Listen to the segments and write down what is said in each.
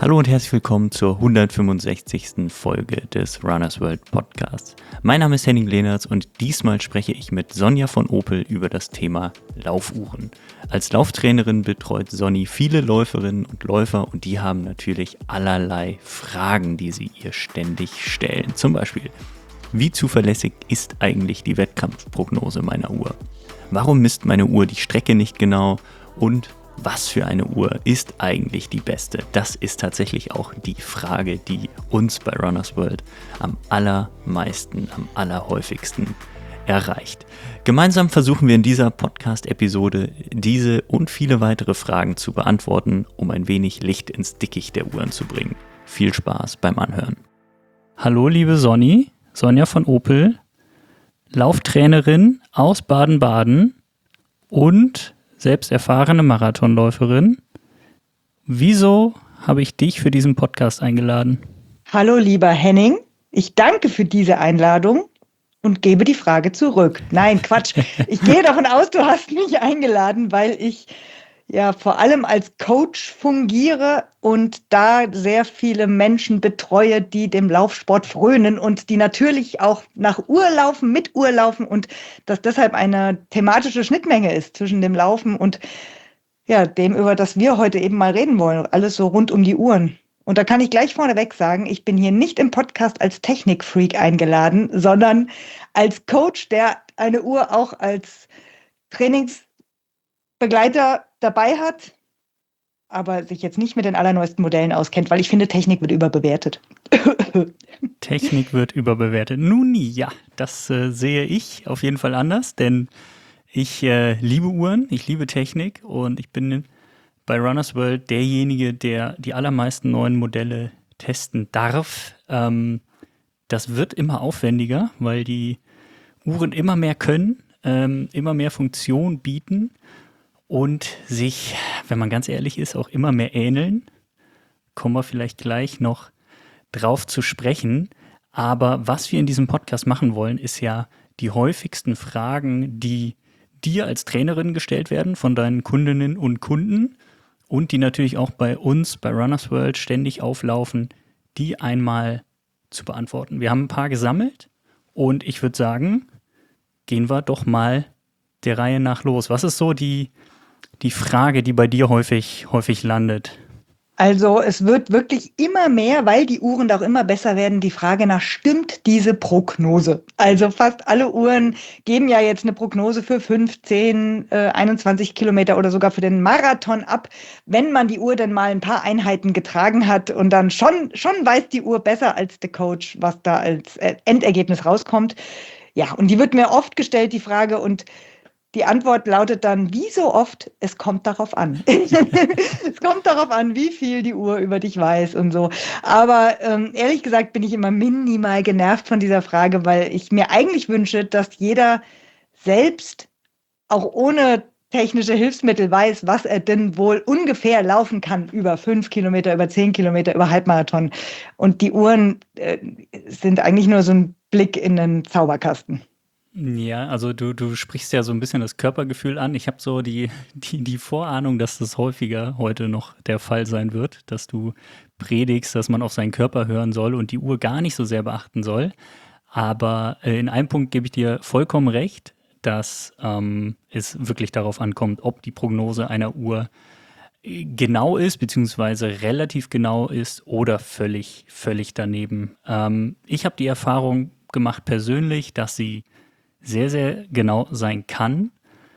Hallo und herzlich willkommen zur 165. Folge des Runners World Podcasts. Mein Name ist Henning Lehnertz und diesmal spreche ich mit Sonja von Opel über das Thema Laufuhren. Als Lauftrainerin betreut Sonny viele Läuferinnen und Läufer und die haben natürlich allerlei Fragen, die sie ihr ständig stellen. Zum Beispiel, wie zuverlässig ist eigentlich die Wettkampfprognose meiner Uhr? Warum misst meine Uhr die Strecke nicht genau? Und was für eine Uhr ist eigentlich die beste? Das ist tatsächlich auch die Frage, die uns bei Runners World am allermeisten, am allerhäufigsten erreicht. Gemeinsam versuchen wir in dieser Podcast-Episode diese und viele weitere Fragen zu beantworten, um ein wenig Licht ins Dickicht der Uhren zu bringen. Viel Spaß beim Anhören. Hallo liebe Sonny, Sonja von Opel, Lauftrainerin aus Baden-Baden und selbst erfahrene Marathonläuferin. Wieso habe ich dich für diesen Podcast eingeladen? Hallo lieber Henning, ich danke für diese Einladung und gebe die Frage zurück. Nein, Quatsch. Ich gehe davon aus, du hast mich eingeladen, weil ich ja vor allem als Coach fungiere und da sehr viele Menschen betreue, die dem Laufsport frönen und die natürlich auch nach Uhr laufen, mit Uhr laufen und dass deshalb eine thematische Schnittmenge ist zwischen dem Laufen und ja, dem, über das wir heute eben mal reden wollen. Alles so rund um die Uhren. Und da kann ich gleich vorneweg sagen, ich bin hier nicht im Podcast als Technikfreak eingeladen, sondern als Coach, der eine Uhr auch als Trainingsbegleiter dabei hat, aber sich jetzt nicht mit den allerneuesten Modellen auskennt, weil ich finde, Technik wird überbewertet. Technik wird überbewertet. Nun ja, das sehe ich auf jeden Fall anders, denn ich liebe Uhren, ich liebe Technik und ich bin bei Runners World derjenige, der die allermeisten neuen Modelle testen darf. Das wird immer aufwendiger, weil die Uhren immer mehr können, immer mehr Funktion bieten und sich, wenn man ganz ehrlich ist, auch immer mehr ähneln. Kommen wir vielleicht gleich noch drauf zu sprechen. Aber was wir in diesem Podcast machen wollen, ist ja die häufigsten Fragen, die dir als Trainerin gestellt werden von deinen Kundinnen und Kunden und die natürlich auch bei uns, bei Runners World, ständig auflaufen, die einmal zu beantworten. Wir haben ein paar gesammelt und ich würde sagen, gehen wir doch mal der Reihe nach los. Was ist so die Frage, die bei dir häufig landet? Also es wird wirklich immer mehr, weil die Uhren auch immer besser werden, die Frage nach, stimmt diese Prognose? Also fast alle Uhren geben ja jetzt eine Prognose für 15, 21 Kilometer oder sogar für den Marathon ab, wenn man die Uhr dann mal ein paar Einheiten getragen hat und dann schon weiß die Uhr besser als der Coach, was da als Endergebnis rauskommt. Ja, und die wird mir oft gestellt, die Frage, und die Antwort lautet dann, wie so oft, es kommt darauf an. Es kommt darauf an, wie viel die Uhr über dich weiß und so. Aber ehrlich gesagt bin ich immer minimal genervt von dieser Frage, weil ich mir eigentlich wünsche, dass jeder selbst, auch ohne technische Hilfsmittel, weiß, was er denn wohl ungefähr laufen kann über 5 Kilometer, über 10 Kilometer, über Halbmarathon. Und die Uhren sind eigentlich nur so ein Blick in den Zauberkasten. Ja, also du sprichst ja so ein bisschen das Körpergefühl an. Ich habe so die Vorahnung, dass das häufiger heute noch der Fall sein wird, dass du predigst, dass man auf seinen Körper hören soll und die Uhr gar nicht so sehr beachten soll. Aber in einem Punkt gebe ich dir vollkommen recht, dass es wirklich darauf ankommt, ob die Prognose einer Uhr genau ist, beziehungsweise relativ genau ist oder völlig daneben. Ich habe die Erfahrung gemacht persönlich, dass sie sehr, sehr genau sein kann.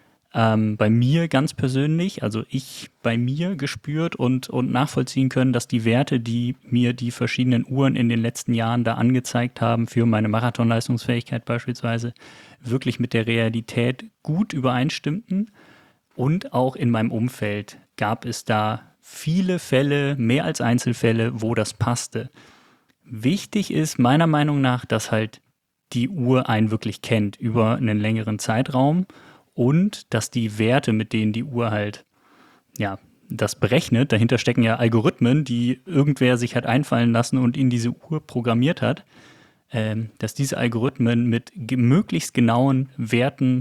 Bei mir ganz persönlich, also ich bei mir gespürt und nachvollziehen können, dass die Werte, die mir die verschiedenen Uhren in den letzten Jahren da angezeigt haben, für meine Marathonleistungsfähigkeit beispielsweise, wirklich mit der Realität gut übereinstimmten. Und auch in meinem Umfeld gab es da viele Fälle, mehr als Einzelfälle, wo das passte. Wichtig ist meiner Meinung nach, dass halt die Uhr einen wirklich kennt über einen längeren Zeitraum und dass die Werte, mit denen die Uhr halt, ja, das berechnet, dahinter stecken ja Algorithmen, die irgendwer sich hat einfallen lassen und in diese Uhr programmiert hat, dass diese Algorithmen mit möglichst genauen Werten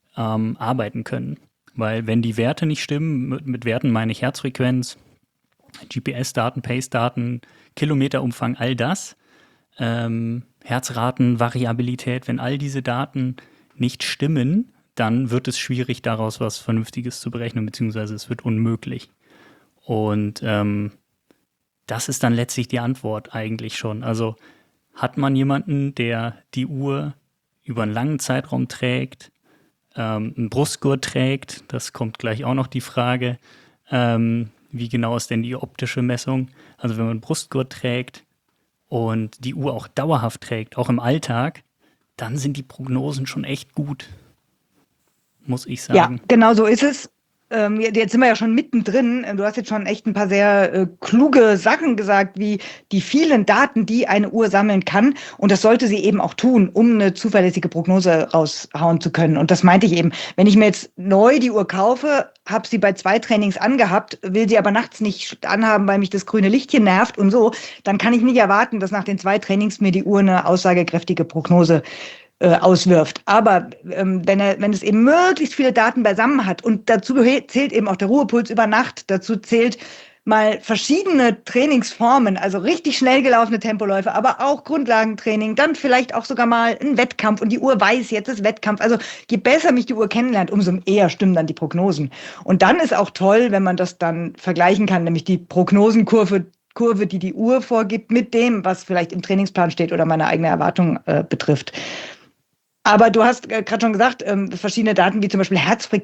arbeiten können. Weil wenn die Werte nicht stimmen, mit Werten meine ich Herzfrequenz, GPS-Daten, Pace-Daten, Kilometerumfang, all das, Herzraten, Variabilität, wenn all diese Daten nicht stimmen, dann wird es schwierig, daraus was Vernünftiges zu berechnen, beziehungsweise es wird unmöglich. Und das ist dann letztlich die Antwort eigentlich schon. Also hat man jemanden, der die Uhr über einen langen Zeitraum trägt, einen Brustgurt trägt, das kommt gleich auch noch die Frage, wie genau ist denn die optische Messung? Also wenn man einen Brustgurt trägt und die Uhr auch dauerhaft trägt, auch im Alltag, dann sind die Prognosen schon echt gut, muss ich Ja, sagen. genau so ist es. Jetzt sind wir ja schon mittendrin. Du hast jetzt schon echt ein paar sehr kluge Sachen gesagt, wie die vielen Daten, die eine Uhr sammeln kann. Und das sollte sie eben auch tun, um eine zuverlässige Prognose raushauen zu können. Und das meinte ich eben. Wenn ich mir jetzt neu die Uhr kaufe, habe sie bei 2 Trainings angehabt, will sie aber nachts nicht anhaben, weil mich das grüne Lichtchen nervt und so, dann kann ich nicht erwarten, dass nach den 2 Trainings mir die Uhr eine aussagekräftige Prognose auswirft. Aber wenn es eben möglichst viele Daten beisammen hat und dazu zählt eben auch der Ruhepuls über Nacht, dazu zählt mal verschiedene Trainingsformen, also richtig schnell gelaufene Tempoläufe, aber auch Grundlagentraining, dann vielleicht auch sogar mal ein Wettkampf und die Uhr weiß, jetzt ist Wettkampf. Also je besser mich die Uhr kennenlernt, umso eher stimmen dann die Prognosen. Und dann ist auch toll, wenn man das dann vergleichen kann, nämlich die Prognosenkurve, die die Uhr vorgibt, mit dem, was vielleicht im Trainingsplan steht oder meine eigene Erwartung betrifft. Aber du hast gerade schon gesagt, verschiedene Daten wie zum Beispiel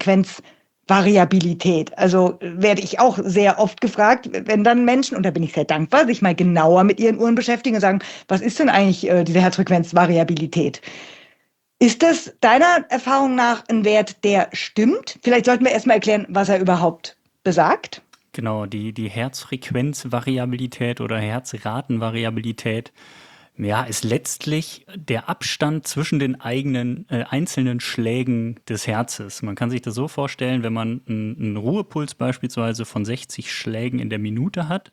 Herzfrequenzvariabilität. Also werde ich auch sehr oft gefragt, wenn dann Menschen, und da bin ich sehr dankbar, sich mal genauer mit ihren Uhren beschäftigen und sagen, was ist denn eigentlich diese Herzfrequenzvariabilität? Ist das deiner Erfahrung nach ein Wert, der stimmt? Vielleicht sollten wir erstmal erklären, was er überhaupt besagt. Genau, die Herzfrequenzvariabilität oder Herzratenvariabilität, ja, ist letztlich der Abstand zwischen den eigenen einzelnen Schlägen des Herzes. Man kann sich das so vorstellen, wenn man einen Ruhepuls beispielsweise von 60 Schlägen in der Minute hat,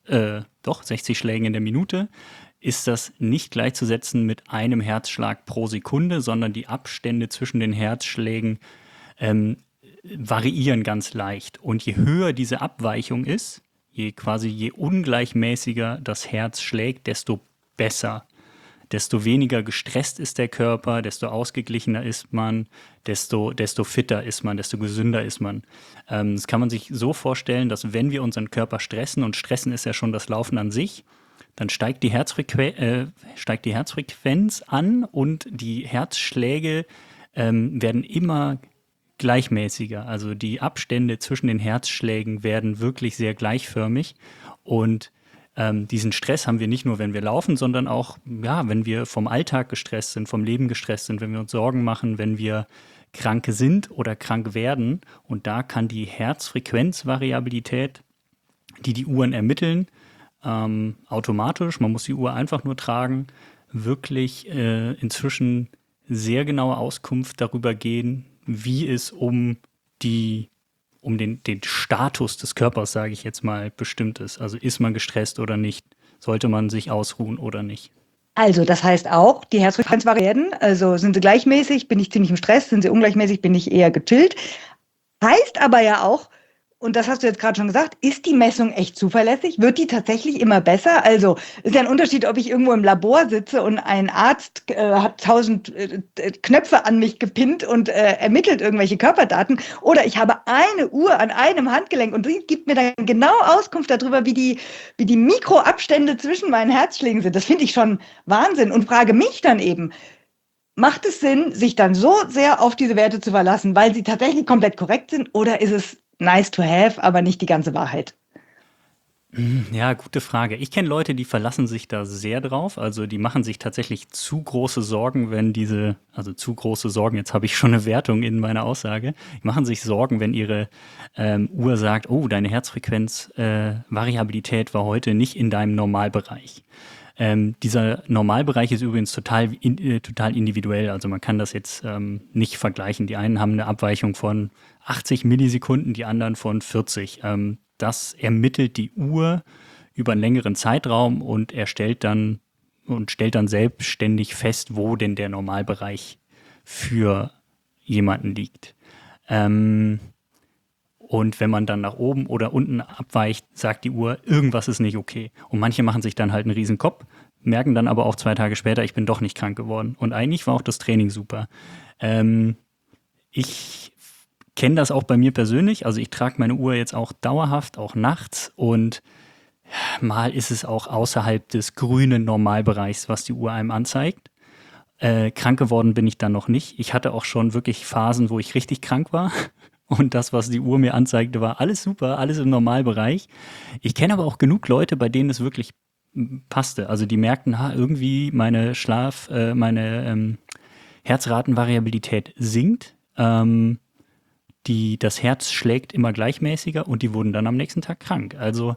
60 Schlägen in der Minute, ist das nicht gleichzusetzen mit einem Herzschlag pro Sekunde, sondern die Abstände zwischen den Herzschlägen ähm, variieren ganz leicht. Und je höher diese Abweichung ist, je ungleichmäßiger das Herz schlägt, desto besser. Desto weniger gestresst ist der Körper, desto ausgeglichener ist man, desto fitter ist man, desto gesünder ist man. Das kann man sich so vorstellen, dass wenn wir unseren Körper stressen, und stressen ist ja schon das Laufen an sich, dann steigt die Herzfrequenz an und die Herzschläge werden immer gleichmäßiger. Also die Abstände zwischen den Herzschlägen werden wirklich sehr gleichförmig. Und diesen Stress haben wir nicht nur, wenn wir laufen, sondern auch, ja, wenn wir vom Alltag gestresst sind, vom Leben gestresst sind, wenn wir uns Sorgen machen, wenn wir krank sind oder krank werden. Und da kann die Herzfrequenzvariabilität, die Uhren ermitteln, automatisch, man muss die Uhr einfach nur tragen, wirklich inzwischen sehr genaue Auskunft darüber gehen, wie es den Status des Körpers, sage ich jetzt mal, bestimmt ist. Also ist man gestresst oder nicht? Sollte man sich ausruhen oder nicht? Also, das heißt auch, die Herzfrequenz variieren. Also sind sie gleichmäßig, bin ich ziemlich im Stress, sind sie ungleichmäßig, bin ich eher gechillt. Heißt aber ja auch, und das hast du jetzt gerade schon gesagt, ist die Messung echt zuverlässig? Wird die tatsächlich immer besser? Also ist ja ein Unterschied, ob ich irgendwo im Labor sitze und ein Arzt hat 1000 Knöpfe an mich gepinnt und ermittelt irgendwelche Körperdaten, oder ich habe eine Uhr an einem Handgelenk und die gibt mir dann genau Auskunft darüber, wie die Mikroabstände zwischen meinen Herzschlägen sind. Das finde ich schon Wahnsinn und frage mich dann eben, macht es Sinn, sich dann so sehr auf diese Werte zu verlassen, weil sie tatsächlich komplett korrekt sind, oder ist es nice to have, aber nicht die ganze Wahrheit? Ja, gute Frage. Ich kenne Leute, die verlassen sich da sehr drauf. Also die machen sich tatsächlich zu große Sorgen, also zu große Sorgen, jetzt habe ich schon eine Wertung in meiner Aussage, die machen sich Sorgen, wenn ihre Uhr sagt, oh, deine Herzfrequenz-Variabilität war heute nicht in deinem Normalbereich. Dieser Normalbereich ist übrigens total individuell. Also man kann das jetzt nicht vergleichen. Die einen haben eine Abweichung von 80 Millisekunden, die anderen von 40. Das ermittelt die Uhr über einen längeren Zeitraum und stellt dann selbstständig fest, wo denn der Normalbereich für jemanden liegt. Und wenn man dann nach oben oder unten abweicht, sagt die Uhr, irgendwas ist nicht okay. Und manche machen sich dann halt einen riesen Kopf, merken dann aber auch 2 Tage später, ich bin doch nicht krank geworden. Und eigentlich war auch das Training super. Ich kenne das auch bei mir persönlich. Also ich trage meine Uhr jetzt auch dauerhaft, auch nachts. Und mal ist es auch außerhalb des grünen Normalbereichs, was die Uhr einem anzeigt. Krank geworden bin ich dann noch nicht. Ich hatte auch schon wirklich Phasen, wo ich richtig krank war. Und das, was die Uhr mir anzeigte, war alles super, alles im Normalbereich. Ich kenne aber auch genug Leute, bei denen es wirklich passte. Also die merkten, irgendwie meine Herzratenvariabilität sinkt. Das Herz schlägt immer gleichmäßiger und die wurden dann am nächsten Tag krank. Also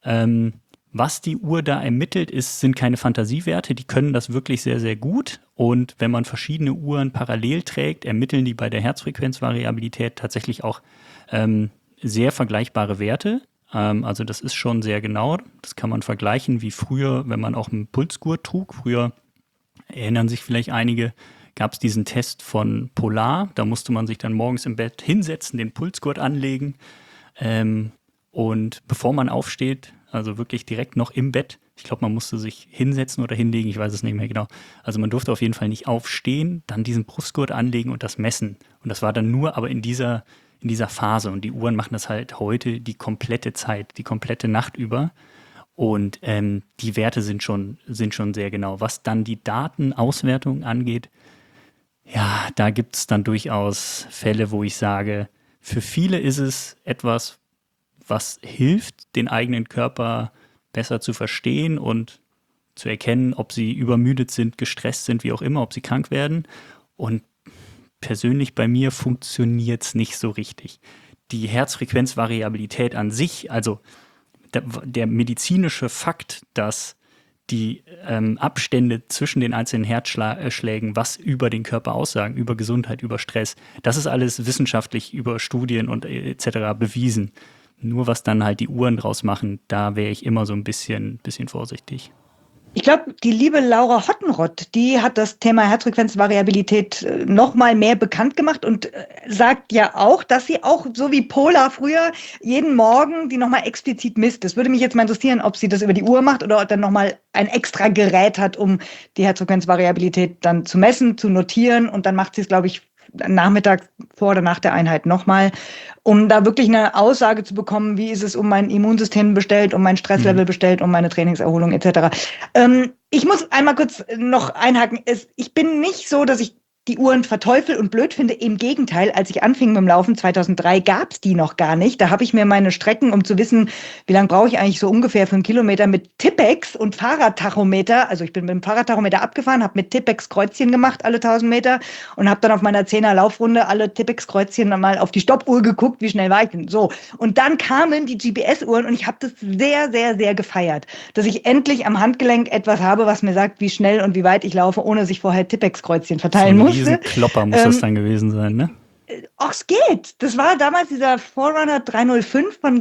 was die Uhr da ermittelt, sind keine Fantasiewerte, die können das wirklich sehr, sehr gut. Und wenn man verschiedene Uhren parallel trägt, ermitteln die bei der Herzfrequenzvariabilität tatsächlich auch sehr vergleichbare Werte. Also das ist schon sehr genau. Das kann man vergleichen wie früher, wenn man auch einen Pulsgurt trug. Früher erinnern sich vielleicht einige, gab es diesen Test von Polar. Da musste man sich dann morgens im Bett hinsetzen, den Pulsgurt anlegen. Und bevor man aufsteht, also wirklich direkt noch im Bett, ich glaube, man musste sich hinsetzen oder hinlegen, ich weiß es nicht mehr genau. Also man durfte auf jeden Fall nicht aufstehen, dann diesen Brustgurt anlegen und das messen. Und das war dann nur aber in dieser Phase. Und die Uhren machen das halt heute die komplette Zeit, die komplette Nacht über. Und die Werte sind schon sehr genau. Was dann die Datenauswertung angeht, ja, da gibt es dann durchaus Fälle, wo ich sage, für viele ist es etwas, was hilft, den eigenen Körper besser zu verstehen und zu erkennen, ob sie übermüdet sind, gestresst sind, wie auch immer, ob sie krank werden. Und persönlich bei mir funktioniert es nicht so richtig. Die Herzfrequenzvariabilität an sich, also der medizinische Fakt, dass die Abstände zwischen den einzelnen Herzschlägen, was über den Körper aussagen, über Gesundheit, über Stress, das ist alles wissenschaftlich über Studien und etc. bewiesen. Nur was dann halt die Uhren draus machen, da wäre ich immer so ein bisschen vorsichtig. Ich glaube, die liebe Laura Hottenrott, die hat das Thema Herzfrequenzvariabilität noch mal mehr bekannt gemacht und sagt ja auch, dass sie auch, so wie Pola früher, jeden Morgen die noch mal explizit misst. Es würde mich jetzt mal interessieren, ob sie das über die Uhr macht oder dann noch mal ein extra Gerät hat, um die Herzfrequenzvariabilität dann zu messen, zu notieren. Und dann macht sie es, glaube ich, Nachmittag vor oder nach der Einheit nochmal, um da wirklich eine Aussage zu bekommen, wie ist es um mein Immunsystem bestellt, um mein Stresslevel bestellt, um meine Trainingserholung etc. Ich muss einmal kurz noch einhaken. Ich bin nicht so, dass ich die Uhren verteufel und blöd finde. Im Gegenteil, als ich anfing mit dem Laufen 2003, gab es die noch gar nicht. Da habe ich mir meine Strecken, um zu wissen, wie lange brauche ich eigentlich so ungefähr für einen Kilometer, mit Tippex und Fahrradtachometer, also ich bin mit dem Fahrradtachometer abgefahren, habe mit Tippex Kreuzchen gemacht alle 1000 Meter und habe dann auf meiner 10er Laufrunde alle Tippex Kreuzchen mal auf die Stoppuhr geguckt, wie schnell war ich denn. So, und dann kamen die GPS-Uhren und ich habe das sehr, sehr, sehr gefeiert, dass ich endlich am Handgelenk etwas habe, was mir sagt, wie schnell und wie weit ich laufe, ohne dass ich vorher Tippex Kreuzchen verteilen muss. Riesenklopper muss das dann gewesen sein, ne? Ach, es geht. Das war damals dieser Forerunner 305 von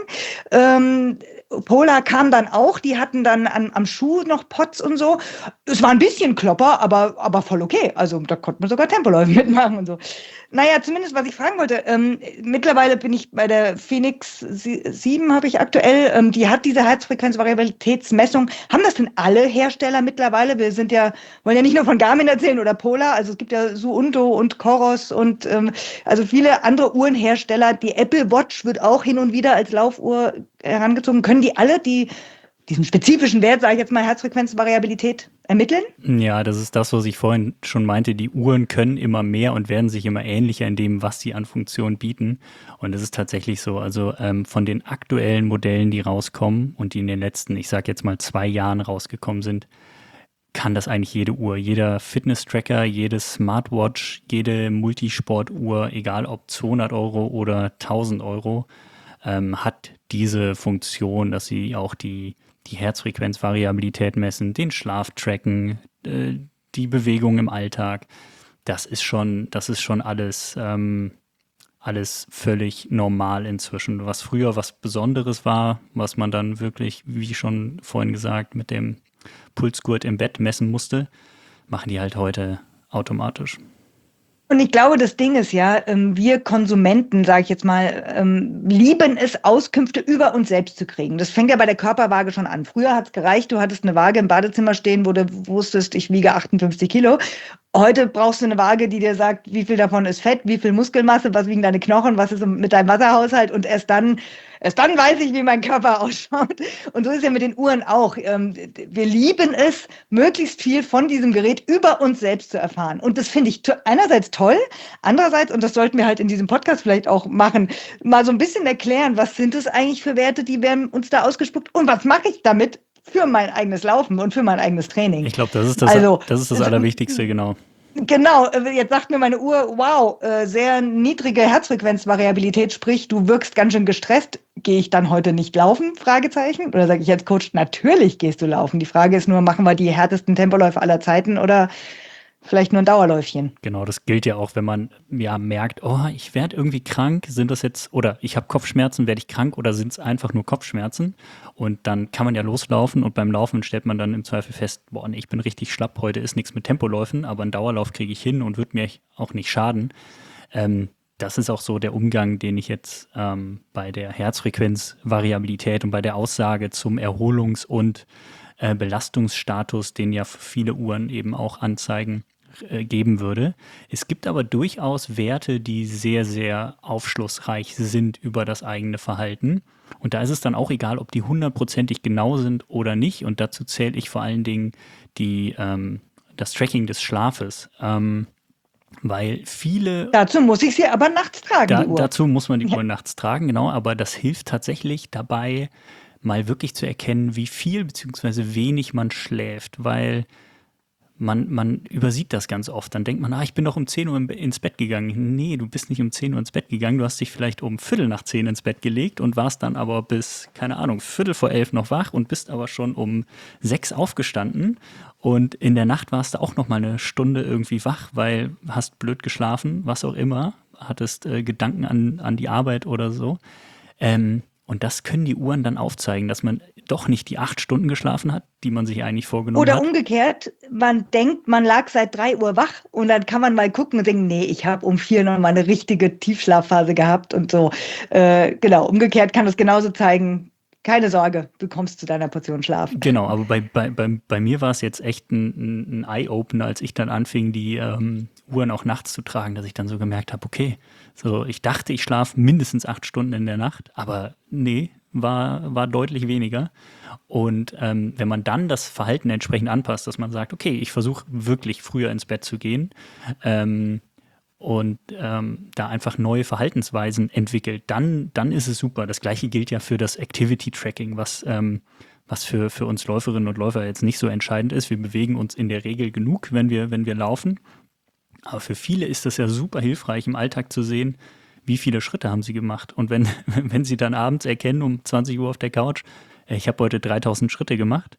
Garmin. Polar kam dann auch, die hatten dann am Schuh noch Pots und so. Es war ein bisschen Klopper, aber voll okay. Also da konnte man sogar Tempoläufe mitmachen und so. Naja, zumindest was ich fragen wollte, mittlerweile bin ich bei der Phoenix 7 habe ich aktuell, die hat diese Herzfrequenzvariabilitätsmessung. Haben das denn alle Hersteller mittlerweile? Wollen ja nicht nur von Garmin erzählen oder Polar, also es gibt ja Suunto und Coros und also viele andere Uhrenhersteller. Die Apple Watch wird auch hin und wieder als Laufuhr herangezogen. Können die alle diesen spezifischen Wert, sage ich jetzt mal, Herzfrequenzvariabilität ermitteln? Ja, das ist das, was ich vorhin schon meinte. Die Uhren können immer mehr und werden sich immer ähnlicher in dem, was sie an Funktionen bieten. Und es ist tatsächlich so. Also von den aktuellen Modellen, die rauskommen und die in den letzten, ich sage jetzt mal 2 Jahren rausgekommen sind, kann das eigentlich jede Uhr. Jeder Fitness-Tracker, jede Smartwatch, jede Multisportuhr, egal ob 200 Euro oder 1000 Euro, hat diese Funktion, dass sie auch die Herzfrequenzvariabilität messen, den Schlaf tracken, die Bewegung im Alltag. Das ist schon alles völlig normal inzwischen. Was früher was Besonderes war, was man dann wirklich, wie schon vorhin gesagt, mit dem Pulsgurt im Bett messen musste, machen die halt heute automatisch. Und ich glaube, das Ding ist ja, wir Konsumenten, sage ich jetzt mal, lieben es, Auskünfte über uns selbst zu kriegen. Das fängt ja bei der Körperwaage schon an. Früher hat es gereicht, du hattest eine Waage im Badezimmer stehen, wo du wusstest, ich wiege 58 Kilo. Heute brauchst du eine Waage, die dir sagt, wie viel davon ist Fett, wie viel Muskelmasse, was wiegen deine Knochen, was ist mit deinem Wasserhaushalt und erst dann weiß ich, wie mein Körper ausschaut. Und so ist ja mit den Uhren auch. Wir lieben es, möglichst viel von diesem Gerät über uns selbst zu erfahren. Und das finde ich einerseits toll, andererseits, und das sollten wir halt in diesem Podcast vielleicht auch machen, mal so ein bisschen erklären, was sind es eigentlich für Werte, die werden uns da ausgespuckt und was mache ich damit für mein eigenes Laufen und für mein eigenes Training. Ich glaube, Also, das ist das Allerwichtigste, genau. genau, jetzt sagt mir meine Uhr, wow, sehr niedrige Herzfrequenzvariabilität, sprich, du wirkst ganz schön gestresst. Gehe ich dann heute nicht laufen? Fragezeichen. Oder sage ich als Coach, natürlich gehst du laufen. Die Frage ist nur, machen wir die härtesten Tempoläufe aller Zeiten oder vielleicht nur ein Dauerläufchen? Genau, das gilt ja auch, wenn man ja merkt, oh, ich werde irgendwie krank, sind das jetzt, oder ich habe Kopfschmerzen, werde ich krank oder sind es einfach nur Kopfschmerzen? Und dann kann man ja loslaufen und beim Laufen stellt man dann im Zweifel fest, boah, nee, ich bin richtig schlapp, heute ist nichts mit Tempoläufen, aber einen Dauerlauf kriege ich hin und wird mir auch nicht schaden. Das ist auch so der Umgang, den ich jetzt bei der Herzfrequenzvariabilität und bei der Aussage zum Erholungs- und Belastungsstatus, den ja viele Uhren eben auch anzeigen, geben würde. Es gibt aber durchaus Werte, die sehr, sehr aufschlussreich sind über das eigene Verhalten. Und da ist es dann auch egal, ob die hundertprozentig genau sind oder nicht. Und dazu zähle ich vor allen Dingen das Tracking des Schlafes. Weil viele. Dazu muss ich sie aber nachts tragen, die Uhr. Dazu muss man die Uhr nachts tragen, genau. Aber das hilft tatsächlich dabei, mal wirklich zu erkennen, wie viel bzw. wenig man schläft. Weil man übersieht das ganz oft. Dann denkt man, ich bin doch um 10 Uhr ins Bett gegangen. Nee, du bist nicht um 10 Uhr ins Bett gegangen. Du hast dich vielleicht um Viertel nach 10 ins Bett gelegt und warst dann aber bis, keine Ahnung, Viertel vor 11 noch wach und bist aber schon um 6 aufgestanden. Und in der Nacht warst du auch noch mal eine Stunde irgendwie wach, weil hast blöd geschlafen, was auch immer. Hattest Gedanken an die Arbeit oder so. Und das können die Uhren dann aufzeigen, dass man doch nicht die 8 Stunden geschlafen hat, die man sich eigentlich vorgenommen hat. Oder umgekehrt, man denkt, man lag seit 3 Uhr wach und dann kann man mal gucken und denken, nee, ich habe um 4 noch mal eine richtige Tiefschlafphase gehabt und so. Genau, umgekehrt kann es genauso zeigen, keine Sorge, du kommst zu deiner Portion Schlaf. Genau, aber bei mir war es jetzt echt ein Eye-Opener, als ich dann anfing, die Uhren auch nachts zu tragen, dass ich dann so gemerkt habe, okay, so ich dachte, ich schlafe mindestens 8 Stunden in der Nacht, aber nee, war deutlich weniger. Und wenn man dann das Verhalten entsprechend anpasst, dass man sagt, okay, ich versuche wirklich früher ins Bett zu gehen, und da einfach neue Verhaltensweisen entwickelt, dann ist es super. Das Gleiche gilt ja für das Activity-Tracking, was für uns Läuferinnen und Läufer jetzt nicht so entscheidend ist. Wir bewegen uns in der Regel genug, wenn wir laufen. Aber für viele ist das ja super hilfreich, im Alltag zu sehen, wie viele Schritte haben sie gemacht. Und wenn sie dann abends erkennen, um 20 Uhr auf der Couch, ich habe heute 3000 Schritte gemacht,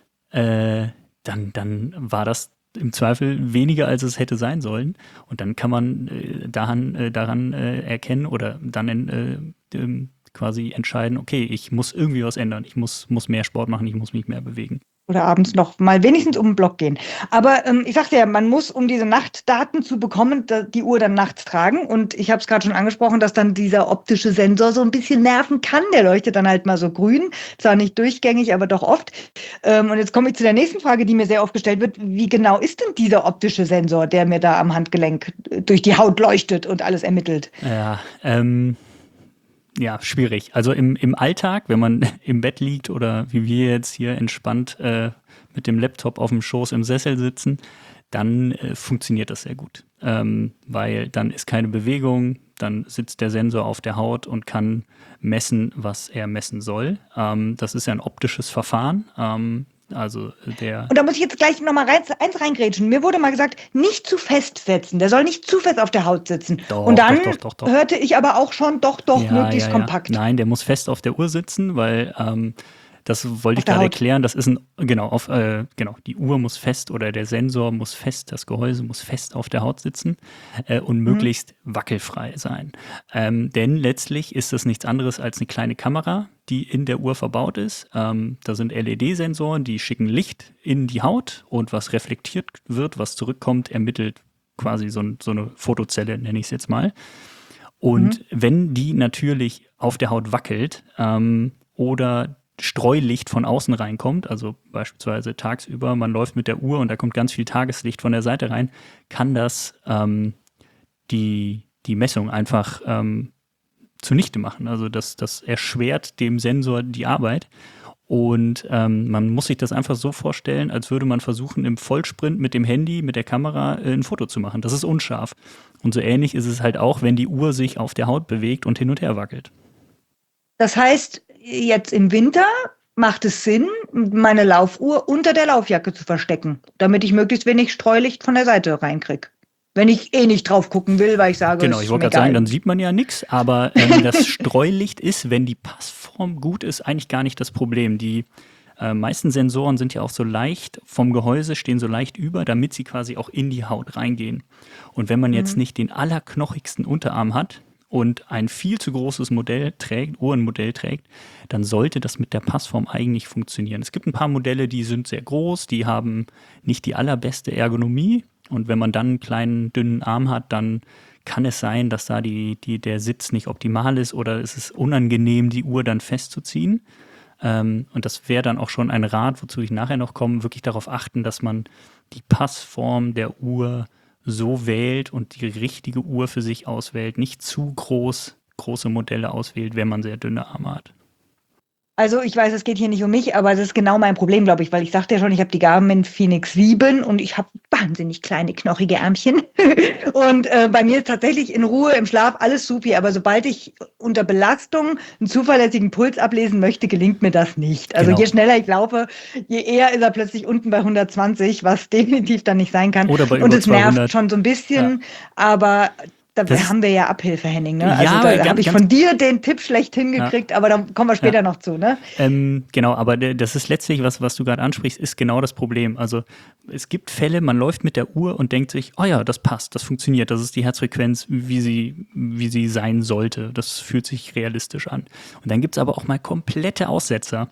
dann war das im Zweifel weniger, als es hätte sein sollen. Und dann kann man daran erkennen oder dann quasi entscheiden, okay, ich muss irgendwie was ändern. Ich muss mehr Sport machen, ich muss mich mehr bewegen. Oder abends noch mal wenigstens um den Block gehen. Aber ich sagte ja, man muss, um diese Nachtdaten zu bekommen, die Uhr dann nachts tragen. Und ich habe es gerade schon angesprochen, dass dann dieser optische Sensor so ein bisschen nerven kann. Der leuchtet dann halt mal so grün. Zwar nicht durchgängig, aber doch oft. Und jetzt komme ich zu der nächsten Frage, die mir sehr oft gestellt wird. Wie genau ist denn dieser optische Sensor, der mir da am Handgelenk durch die Haut leuchtet und alles ermittelt? Ja, schwierig. Also im Alltag, wenn man im Bett liegt oder wie wir jetzt hier entspannt mit dem Laptop auf dem Schoß im Sessel sitzen, dann funktioniert das sehr gut. Weil dann ist keine Bewegung, dann sitzt der Sensor auf der Haut und kann messen, was er messen soll. Das ist ja ein optisches Verfahren. Und da muss ich jetzt gleich nochmal eins reingrätschen. Mir wurde mal gesagt, nicht zu fest setzen. Der soll nicht zu fest auf der Haut sitzen. Und dann hörte ich aber auch schon, doch, möglichst kompakt. Nein, der muss fest auf der Uhr sitzen, weil das wollte ich gerade erklären. Das ist die Uhr muss fest oder der Sensor muss fest, das Gehäuse muss fest auf der Haut sitzen und möglichst wackelfrei sein. Denn letztlich ist das nichts anderes als eine kleine Kamera, die in der Uhr verbaut ist. Da sind LED-Sensoren, die schicken Licht in die Haut und was reflektiert wird, was zurückkommt, ermittelt quasi so eine Fotozelle, nenne ich es jetzt mal. Und wenn die natürlich auf der Haut wackelt oder Streulicht von außen reinkommt, also beispielsweise tagsüber, man läuft mit der Uhr und da kommt ganz viel Tageslicht von der Seite rein, kann das die Messung einfach zunichte machen. Also das erschwert dem Sensor die Arbeit. Und man muss sich das einfach so vorstellen, als würde man versuchen, im Vollsprint mit dem Handy, mit der Kamera ein Foto zu machen. Das ist unscharf. Und so ähnlich ist es halt auch, wenn die Uhr sich auf der Haut bewegt und hin und her wackelt. Das heißt, jetzt im Winter macht es Sinn, meine Laufuhr unter der Laufjacke zu verstecken, damit ich möglichst wenig Streulicht von der Seite reinkriege. Wenn ich eh nicht drauf gucken will, weil ich sage, Genau, es ich ist wollte mir gerade sagen, egal. dann sieht man ja nichts, aber das Streulicht ist, wenn die Passform gut ist, eigentlich gar nicht das Problem. Die meisten Sensoren sind ja auch so leicht vom Gehäuse, stehen so leicht über, damit sie quasi auch in die Haut reingehen. Und wenn man jetzt nicht den allerknochigsten Unterarm hat und ein viel zu großes Uhrenmodell trägt, dann sollte das mit der Passform eigentlich funktionieren. Es gibt ein paar Modelle, die sind sehr groß, die haben nicht die allerbeste Ergonomie. Und wenn man dann einen kleinen, dünnen Arm hat, dann kann es sein, dass da der Sitz nicht optimal ist oder es ist unangenehm, die Uhr dann festzuziehen. Und das wäre dann auch schon ein Rat, wozu ich nachher noch komme, wirklich darauf achten, dass man die Passform der Uhr so wählt und die richtige Uhr für sich auswählt, nicht zu große Modelle auswählt, wenn man sehr dünne Arme hat. Also ich weiß, es geht hier nicht um mich, aber das ist genau mein Problem, glaube ich, weil ich sagte ja schon, ich habe die Garmin Phoenix 7 und ich habe wahnsinnig kleine, knochige Ärmchen. Und bei mir ist tatsächlich in Ruhe im Schlaf alles supi, aber sobald ich unter Belastung einen zuverlässigen Puls ablesen möchte, gelingt mir das nicht. Also Genau. je schneller ich laufe, je eher ist er plötzlich unten bei 120, was definitiv dann nicht sein kann. Oder bei Und über es nervt 200. schon so ein Ja. bisschen, aber da Das ist, haben wir ja Abhilfe, Henning, ne? Also ja, da habe ganz, ich ganz, von dir den Tipp schlecht ja, hingekriegt, aber da kommen wir ja. später noch zu, ne? Genau, aber das ist letztlich, was du gerade ansprichst, ist genau das Problem. Also es gibt Fälle, man läuft mit der Uhr und denkt sich, oh ja, das passt, das funktioniert, das ist die Herzfrequenz, wie sie sein sollte. Das fühlt sich realistisch an. Und dann gibt es aber auch mal komplette Aussetzer.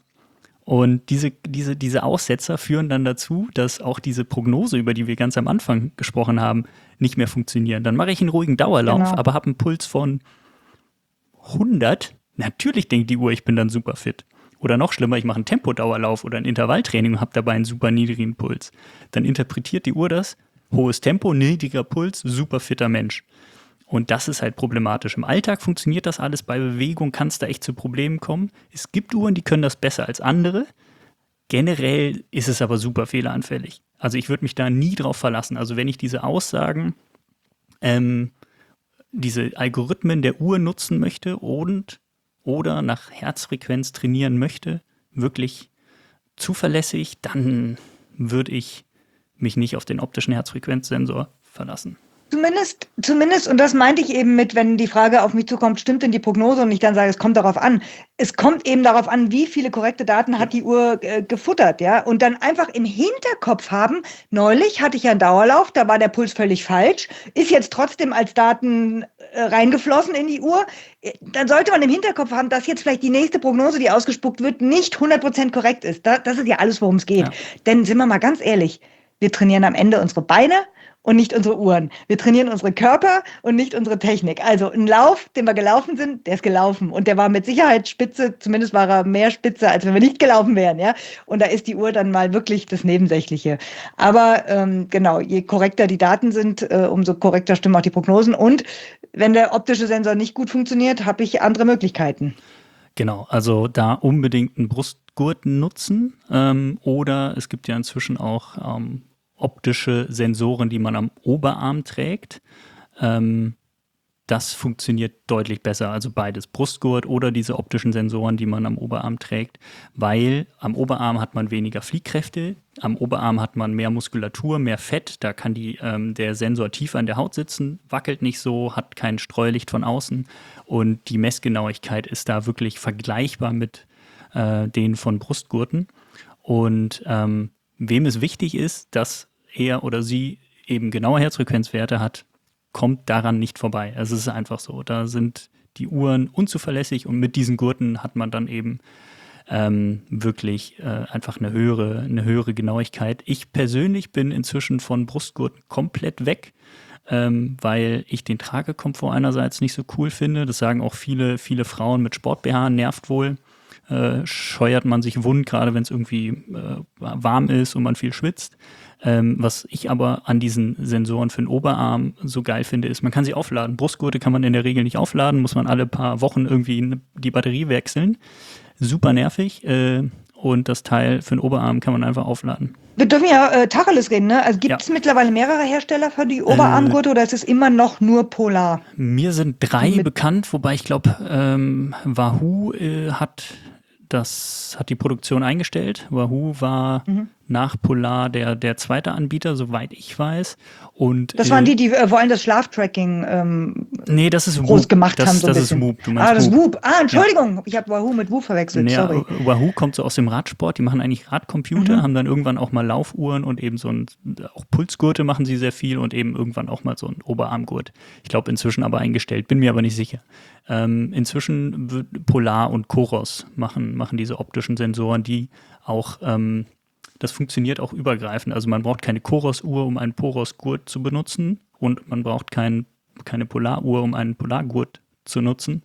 Und diese Aussetzer führen dann dazu, dass auch diese Prognose, über die wir ganz am Anfang gesprochen haben, nicht mehr funktionieren. Dann mache ich einen ruhigen Dauerlauf, Genau. aber habe einen Puls von 100. Natürlich denkt die Uhr, ich bin dann super fit. Oder noch schlimmer, ich mache einen Tempodauerlauf oder ein Intervalltraining und habe dabei einen super niedrigen Puls. Dann interpretiert die Uhr das, hohes Tempo, niedriger Puls, super fitter Mensch. Und das ist halt problematisch. Im Alltag funktioniert das alles, bei Bewegung kann es da echt zu Problemen kommen. Es gibt Uhren, die können das besser als andere. Generell ist es aber super fehleranfällig. Also ich würde mich da nie drauf verlassen. Also wenn ich diese Aussagen, diese Algorithmen der Uhr nutzen möchte oder nach Herzfrequenz trainieren möchte, wirklich zuverlässig, dann würde ich mich nicht auf den optischen Herzfrequenzsensor verlassen. Zumindest, und das meinte ich eben mit, wenn die Frage auf mich zukommt, stimmt denn die Prognose und ich dann sage, es kommt darauf an. Es kommt eben darauf an, wie viele korrekte Daten hat die Uhr gefuttert, ja. Und dann einfach im Hinterkopf haben, neulich hatte ich ja einen Dauerlauf, da war der Puls völlig falsch, ist jetzt trotzdem als Daten reingeflossen in die Uhr. Dann sollte man im Hinterkopf haben, dass jetzt vielleicht die nächste Prognose, die ausgespuckt wird, nicht 100% korrekt ist. Das ist ja alles, worum es geht. Ja. Denn sind wir mal ganz ehrlich, wir trainieren am Ende unsere Beine und nicht unsere Uhren. Wir trainieren unsere Körper und nicht unsere Technik. Also ein Lauf, den wir gelaufen sind, der ist gelaufen. Und der war mit Sicherheit spitze, zumindest war er mehr spitze, als wenn wir nicht gelaufen wären. Ja? Und da ist die Uhr dann mal wirklich das Nebensächliche. Aber genau, je korrekter die Daten sind, umso korrekter stimmen auch die Prognosen. Und wenn der optische Sensor nicht gut funktioniert, habe ich andere Möglichkeiten. Genau, also da unbedingt einen Brustgurt nutzen oder es gibt ja inzwischen auch optische Sensoren, die man am Oberarm trägt. Das funktioniert deutlich besser, also beides, Brustgurt oder diese optischen Sensoren, die man am Oberarm trägt, weil am Oberarm hat man weniger Fliehkräfte, am Oberarm hat man mehr Muskulatur, mehr Fett, da kann der Sensor tiefer in der Haut sitzen, wackelt nicht so, hat kein Streulicht von außen und die Messgenauigkeit ist da wirklich vergleichbar mit denen von Brustgurten. Und wem es wichtig ist, dass er oder sie eben genaue Herzfrequenzwerte hat, kommt daran nicht vorbei. Also es ist einfach so. Da sind die Uhren unzuverlässig und mit diesen Gurten hat man dann eben wirklich einfach eine höhere Genauigkeit. Ich persönlich bin inzwischen von Brustgurten komplett weg. weil ich den Tragekomfort einerseits nicht so cool finde. Das sagen auch viele Frauen mit Sport-BH, nervt wohl. Scheuert man sich wund, gerade wenn es irgendwie warm ist und man viel schwitzt. Was ich aber an diesen Sensoren für den Oberarm so geil finde, ist, man kann sie aufladen. Brustgurte kann man in der Regel nicht aufladen, muss man alle paar Wochen irgendwie die Batterie wechseln. Super nervig. Und das Teil für den Oberarm kann man einfach aufladen. Wir dürfen ja Tacheles reden, ne? Also gibt es mittlerweile mehrere Hersteller für die Oberarmgurte oder ist es immer noch nur Polar? Mir sind 3 bekannt, wobei ich glaube, Wahoo hat die Produktion eingestellt. Wahoo war nach Polar der zweite Anbieter, soweit ich weiß. Und, das waren die vor allem das Schlaftracking nee, das ist groß Whoop. gemacht haben. So das ist Whoop. Du meinst das Whoop. Whoop. Entschuldigung, ich habe Wahoo mit Whoop verwechselt, sorry. Wahoo kommt so aus dem Radsport, die machen eigentlich Radcomputer, haben dann irgendwann auch mal Laufuhren und eben auch Pulsgurte machen sie sehr viel und eben irgendwann auch mal so einen Oberarmgurt. Ich glaube inzwischen aber eingestellt, bin mir aber nicht sicher. Inzwischen wird Polar und Coros machen diese optischen Sensoren, die auch das funktioniert auch übergreifend. Also man braucht keine Coros-Uhr, um einen Poros-Gurt zu benutzen und man braucht keine Polar-Uhr, um einen Polargurt zu nutzen.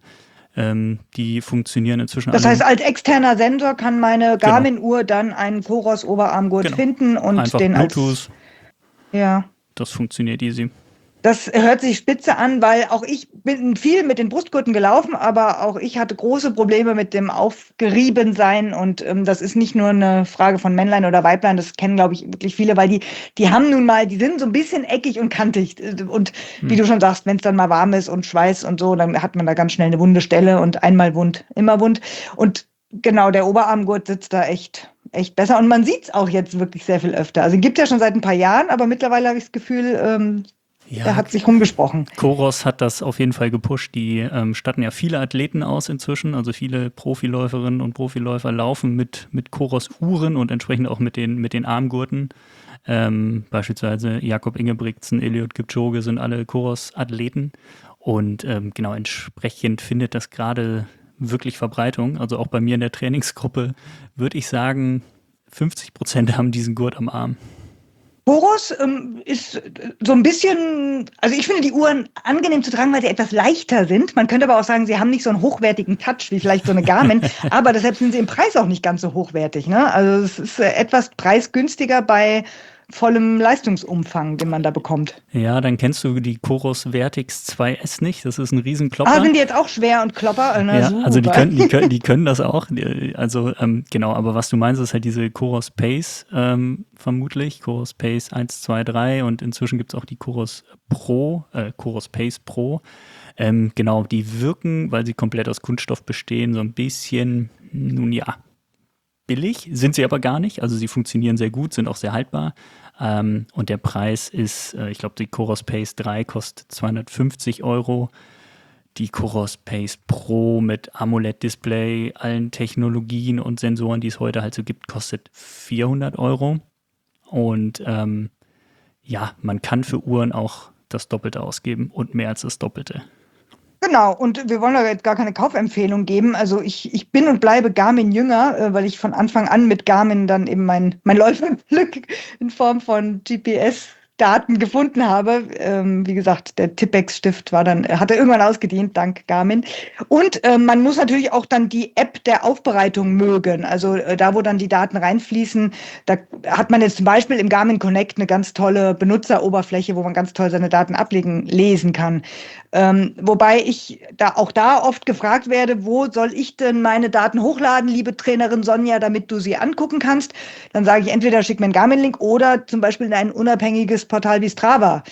Die funktionieren inzwischen. Das heißt, als externer Sensor kann meine Garmin-Uhr dann einen Coros-Oberarmgurt finden und einfach den Bluetooth. Ja. Das funktioniert easy. Das hört sich spitze an, weil auch ich bin viel mit den Brustgurten gelaufen, aber auch ich hatte große Probleme mit dem Aufgeriebensein und das ist nicht nur eine Frage von Männlein oder Weiblein, das kennen, glaube ich, wirklich viele, weil die haben nun mal, die sind so ein bisschen eckig und kantig und wie du schon sagst, wenn es dann mal warm ist und Schweiß und so, dann hat man da ganz schnell eine wunde Stelle und einmal wund, immer wund und genau, der Oberarmgurt sitzt da echt besser und man sieht es auch jetzt wirklich sehr viel öfter. Also gibt es ja schon seit ein paar Jahren, aber mittlerweile habe ich das Gefühl, da hat sich rumgesprochen. Coros hat das auf jeden Fall gepusht. Die statten ja viele Athleten aus inzwischen. Also viele Profiläuferinnen und Profiläufer laufen mit Coros-Uhren und entsprechend auch mit den Armgurten. Beispielsweise Jakob Ingebrigtsen, Eliud Kipchoge sind alle Coros-Athleten. Und genau entsprechend findet das gerade wirklich Verbreitung. Also auch bei mir in der Trainingsgruppe würde ich sagen, 50% haben diesen Gurt am Arm. Coros ist so ein bisschen, also ich finde die Uhren angenehm zu tragen, weil sie etwas leichter sind. Man könnte aber auch sagen, sie haben nicht so einen hochwertigen Touch wie vielleicht so eine Garmin, aber deshalb sind sie im Preis auch nicht ganz so hochwertig. Ne? Also es ist etwas preisgünstiger bei vollem Leistungsumfang, den man da bekommt. Ja, dann kennst du die Coros Vertix 2S nicht. Das ist ein Riesenklopper. Sind die jetzt auch schwer und Klopper? Ja, also die können das auch. Also genau, aber was du meinst, ist halt diese Coros Pace vermutlich. Coros Pace 1, 2, 3 und inzwischen gibt es auch die Coros Pace Pro. Genau, die wirken, weil sie komplett aus Kunststoff bestehen, so ein bisschen, nun ja, billig, sind sie aber gar nicht. Also sie funktionieren sehr gut, sind auch sehr haltbar. Und der Preis ist, ich glaube, die Coros Pace 3 kostet 250 €. Die Coros Pace Pro mit AMOLED-Display, allen Technologien und Sensoren, die es heute halt so gibt, kostet 400 €. Und ja, man kann für Uhren auch das Doppelte ausgeben und mehr als das Doppelte. Genau, und wir wollen da jetzt gar keine Kaufempfehlung geben. Also ich bin und bleibe Garmin-Jünger, weil ich von Anfang an mit Garmin dann eben mein Läuferglück in Form von GPS-Daten gefunden habe. Wie gesagt, der Tipex-Stift hat er irgendwann ausgedient, dank Garmin. Und man muss natürlich auch dann die App der Aufbereitung mögen. Also da, wo dann die Daten reinfließen, da hat man jetzt zum Beispiel im Garmin Connect eine ganz tolle Benutzeroberfläche, wo man ganz toll seine Daten lesen kann. Wobei ich da oft gefragt werde, wo soll ich denn meine Daten hochladen, liebe Trainerin Sonja, damit du sie angucken kannst? Dann sage ich entweder schick mir einen Garmin-Link oder zum Beispiel in ein unabhängiges Portal wie Strava.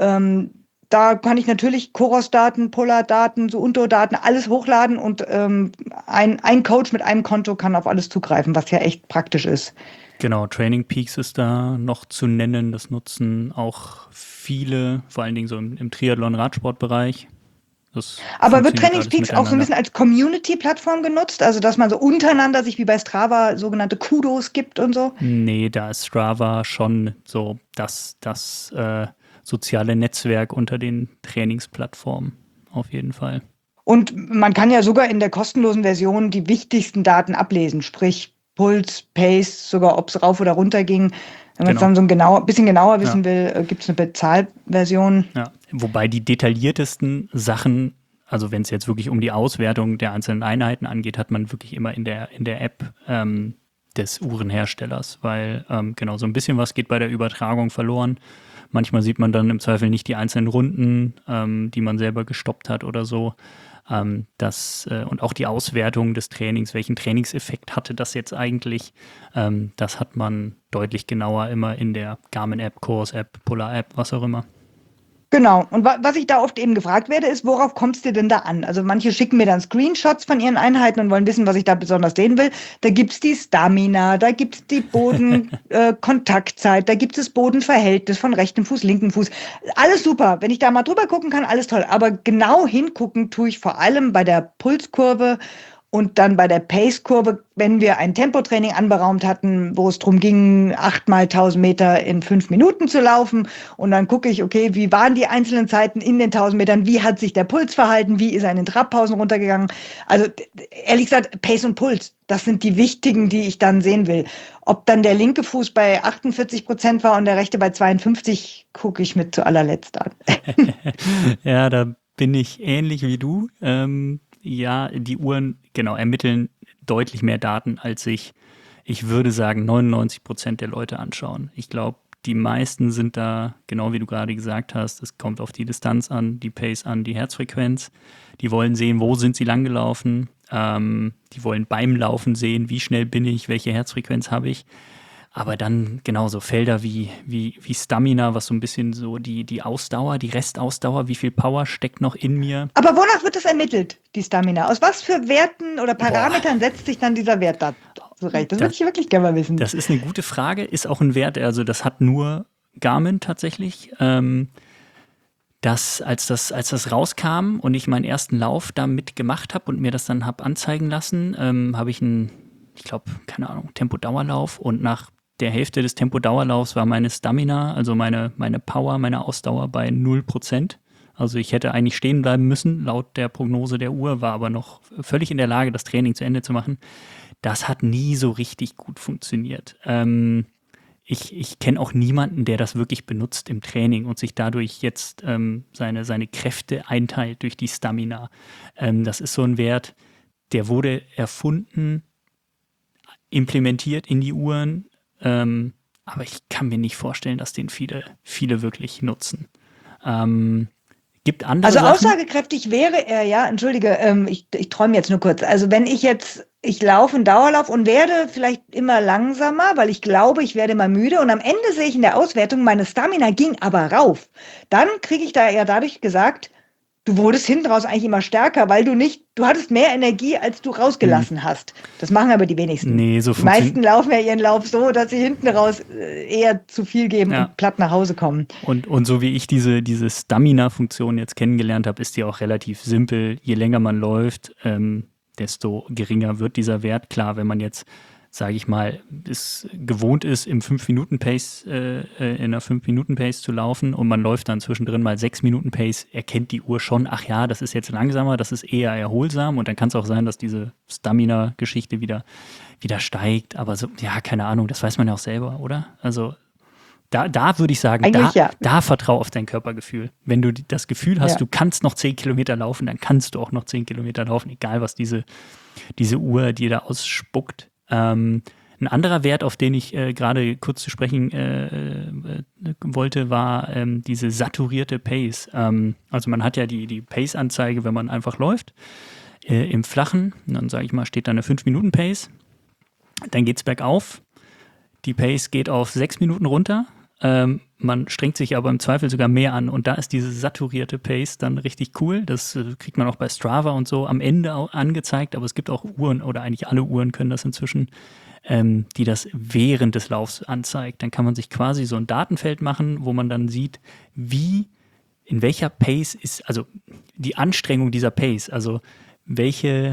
Da kann ich natürlich Coros-Daten, Polar-Daten, Suunto-Daten, alles hochladen und ein Coach mit einem Konto kann auf alles zugreifen, was ja echt praktisch ist. Genau, Training Peaks ist da noch zu nennen. Das nutzen auch viele, vor allen Dingen so im Triathlon-Radsportbereich. Aber wird Training Peaks auch so ein bisschen als Community-Plattform genutzt? Also, dass man so untereinander sich wie bei Strava sogenannte Kudos gibt und so? Nee, da ist Strava schon so das soziale Netzwerk unter den Trainingsplattformen. Auf jeden Fall. Und man kann ja sogar in der kostenlosen Version die wichtigsten Daten ablesen, sprich Puls, Pace, sogar ob es rauf oder runter ging. Wenn man es Genau. dann so ein bisschen genauer wissen Ja. will, gibt es eine Bezahlversion. Ja. Wobei die detailliertesten Sachen, also wenn es jetzt wirklich um die Auswertung der einzelnen Einheiten angeht, hat man wirklich immer in der App des Uhrenherstellers, weil genau so ein bisschen was geht bei der Übertragung verloren. Manchmal sieht man dann im Zweifel nicht die einzelnen Runden, die man selber gestoppt hat oder so. Und auch die Auswertung des Trainings, welchen Trainingseffekt hatte das jetzt eigentlich, das hat man deutlich genauer immer in der Garmin-App, Course-App, Polar-App, was auch immer. Genau. Und was ich da oft eben gefragt werde, ist, worauf kommst du denn da an? Also manche schicken mir dann Screenshots von ihren Einheiten und wollen wissen, was ich da besonders sehen will. Da gibt's die Stamina, da gibt's die Bodenkontaktzeit, da gibt es Bodenverhältnis von rechtem Fuß, linken Fuß. Alles super. Wenn ich da mal drüber gucken kann, alles toll. Aber genau hingucken tue ich vor allem bei der Pulskurve und dann bei der Pace-Kurve, wenn wir ein Tempotraining anberaumt hatten, wo es darum ging, 8 mal 1.000 Meter in 5 Minuten zu laufen. Und dann gucke ich, okay, wie waren die einzelnen Zeiten in den 1.000 Metern? Wie hat sich der Puls verhalten? Wie ist er in den Trabpausen runtergegangen? Also ehrlich gesagt, Pace und Puls, das sind die wichtigen, die ich dann sehen will. Ob dann der linke Fuß bei 48% war und der rechte bei 52, gucke ich mit zu allerletzt an. Ja, da bin ich ähnlich wie du. Ja, die Uhren, genau, ermitteln deutlich mehr Daten, als ich würde sagen, 99% der Leute anschauen. Ich glaube, die meisten sind da, genau wie du gerade gesagt hast, es kommt auf die Distanz an, die Pace an, die Herzfrequenz. Die wollen sehen, wo sind sie langgelaufen. Die wollen beim Laufen sehen, wie schnell bin ich, welche Herzfrequenz habe ich. Aber dann genauso Felder wie Stamina, was so ein bisschen so die Ausdauer, die Restausdauer, wie viel Power steckt noch in mir. Aber wonach wird das ermittelt, die Stamina? Aus was für Werten oder Parametern setzt sich dann dieser Wert da zurecht? Das würde ich wirklich gerne mal wissen. Das ist eine gute Frage, ist auch ein Wert, also das hat nur Garmin tatsächlich. Als das rauskam und ich meinen ersten Lauf damit gemacht habe und mir das dann habe anzeigen lassen, habe ich ich glaube, keine Ahnung, Tempo-Dauerlauf und nach der Hälfte des Tempo-Dauerlaufs war meine Stamina, also meine Power, meine Ausdauer bei 0%. Also ich hätte eigentlich stehen bleiben müssen, laut der Prognose der Uhr, war aber noch völlig in der Lage, das Training zu Ende zu machen. Das hat nie so richtig gut funktioniert. Ich kenne auch niemanden, der das wirklich benutzt im Training und sich dadurch jetzt seine Kräfte einteilt durch die Stamina. Das ist so ein Wert, der wurde erfunden, implementiert in die Uhren, aber ich kann mir nicht vorstellen, dass den viele wirklich nutzen. Gibt andere Also Sachen. aussagekräftig wäre er, ja, entschuldige, ich träume jetzt nur kurz. Also wenn ich laufe einen Dauerlauf und werde vielleicht immer langsamer, weil ich glaube, ich werde immer müde und am Ende sehe ich in der Auswertung, meine Stamina ging aber rauf. Dann kriege ich da ja dadurch gesagt, du wurdest hinten raus eigentlich immer stärker, weil du hattest mehr Energie, als du rausgelassen hast. Das machen aber die wenigsten. Nee, so Die meisten laufen ja ihren Lauf so, dass sie hinten raus eher zu viel geben und platt nach Hause kommen. Und so wie ich diese Stamina-Funktion jetzt kennengelernt habe, ist die auch relativ simpel. Je länger man läuft, desto geringer wird dieser Wert. Klar, wenn man jetzt, sage ich mal, es gewohnt ist, in einer 5-Minuten-Pace zu laufen und man läuft dann zwischendrin mal 6-Minuten-Pace, erkennt die Uhr schon, ach ja, das ist jetzt langsamer, das ist eher erholsam und dann kann es auch sein, dass diese Stamina-Geschichte wieder steigt, aber so, ja, keine Ahnung, das weiß man ja auch selber, oder? Also da würde ich sagen, da vertrau auf dein Körpergefühl. Wenn du das Gefühl hast, du kannst noch 10 Kilometer laufen, dann kannst du auch noch 10 Kilometer laufen, egal was diese Uhr dir da ausspuckt. Ein anderer Wert, auf den ich gerade kurz zu sprechen wollte, war diese saturierte Pace. Also man hat ja die Pace-Anzeige, wenn man einfach läuft, im Flachen. Dann sage ich mal, steht da eine 5-Minuten-Pace. Dann geht es bergauf. Die Pace geht auf 6 Minuten runter. Man strengt sich aber im Zweifel sogar mehr an und da ist diese saturierte Pace dann richtig cool. Das kriegt man auch bei Strava und so am Ende auch angezeigt, aber es gibt auch Uhren oder eigentlich alle Uhren können das inzwischen, die das während des Laufs anzeigt. Dann kann man sich quasi so ein Datenfeld machen, wo man dann sieht, in welcher Pace ist, also die Anstrengung dieser Pace, also welcher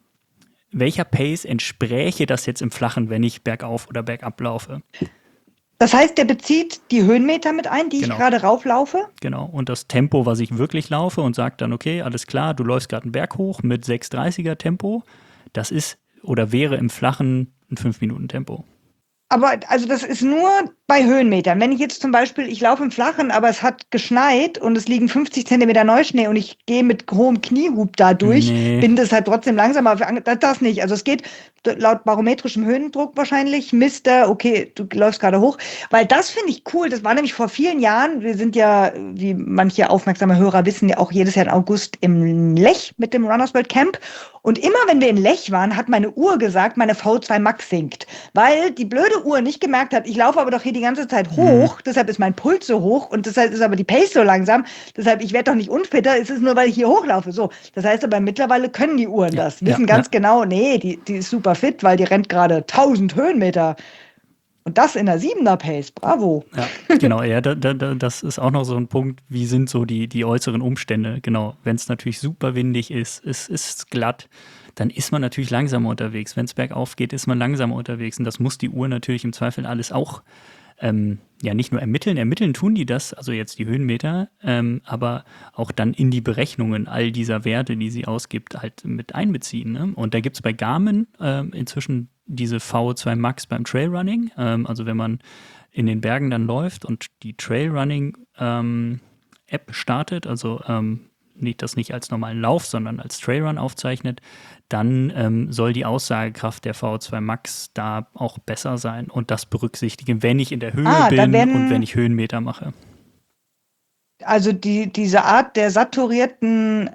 Pace entspräche das jetzt im Flachen, wenn ich bergauf oder bergab laufe. Das heißt, der bezieht die Höhenmeter mit ein, die ich gerade rauflaufe? Genau, und das Tempo, was ich wirklich laufe und sagt dann, okay, alles klar, du läufst gerade einen Berg hoch mit 6,30er Tempo, das ist oder wäre im Flachen ein 5-Minuten-Tempo. Aber also das ist nur bei Höhenmetern. Wenn ich jetzt zum Beispiel, ich laufe im Flachen, aber es hat geschneit und es liegen 50 Zentimeter Neuschnee und ich gehe mit hohem Kniehub da durch, Nee. bin das halt trotzdem langsamer. Das nicht. Also es geht laut barometrischem Höhendruck wahrscheinlich, Mister, okay, du läufst gerade hoch. Weil das finde ich cool. Das war nämlich vor vielen Jahren. Wir sind ja, wie manche aufmerksame Hörer wissen, ja auch jedes Jahr im August im Lech mit dem Runners World Camp. Und immer wenn wir in Lech waren, hat meine Uhr gesagt, meine V2 Max sinkt. Weil die blöde Uhr nicht gemerkt hat, ich laufe aber doch hier die ganze Zeit hoch, deshalb ist mein Puls so hoch und deshalb ist aber die Pace so langsam. Deshalb, ich werde doch nicht unfitter, es ist nur, weil ich hier hochlaufe. So, das heißt aber mittlerweile können die Uhren das, wissen ganz genau, nee, die ist super fit, weil die rennt gerade 1000 Höhenmeter. Und das in der 7er Pace, bravo. Ja, genau, ja, das ist auch noch so ein Punkt, wie sind so die äußeren Umstände. Genau, wenn es natürlich super windig ist, es ist glatt, dann ist man natürlich langsamer unterwegs. Wenn es bergauf geht, ist man langsamer unterwegs. Und das muss die Uhr natürlich im Zweifel alles auch ja nicht nur ermitteln. Ermitteln tun die das, also jetzt die Höhenmeter, aber auch dann in die Berechnungen all dieser Werte, die sie ausgibt, halt mit einbeziehen. Ne? Und da gibt es bei Garmin inzwischen diese VO2 Max beim Trailrunning. Also wenn man in den Bergen dann läuft und die Trailrunning App startet, also das nicht als normalen Lauf, sondern als Trailrun aufzeichnet, dann soll die Aussagekraft der VO2 Max da auch besser sein und das berücksichtigen, wenn ich in der Höhe bin und wenn ich Höhenmeter mache. Also diese Art der saturierten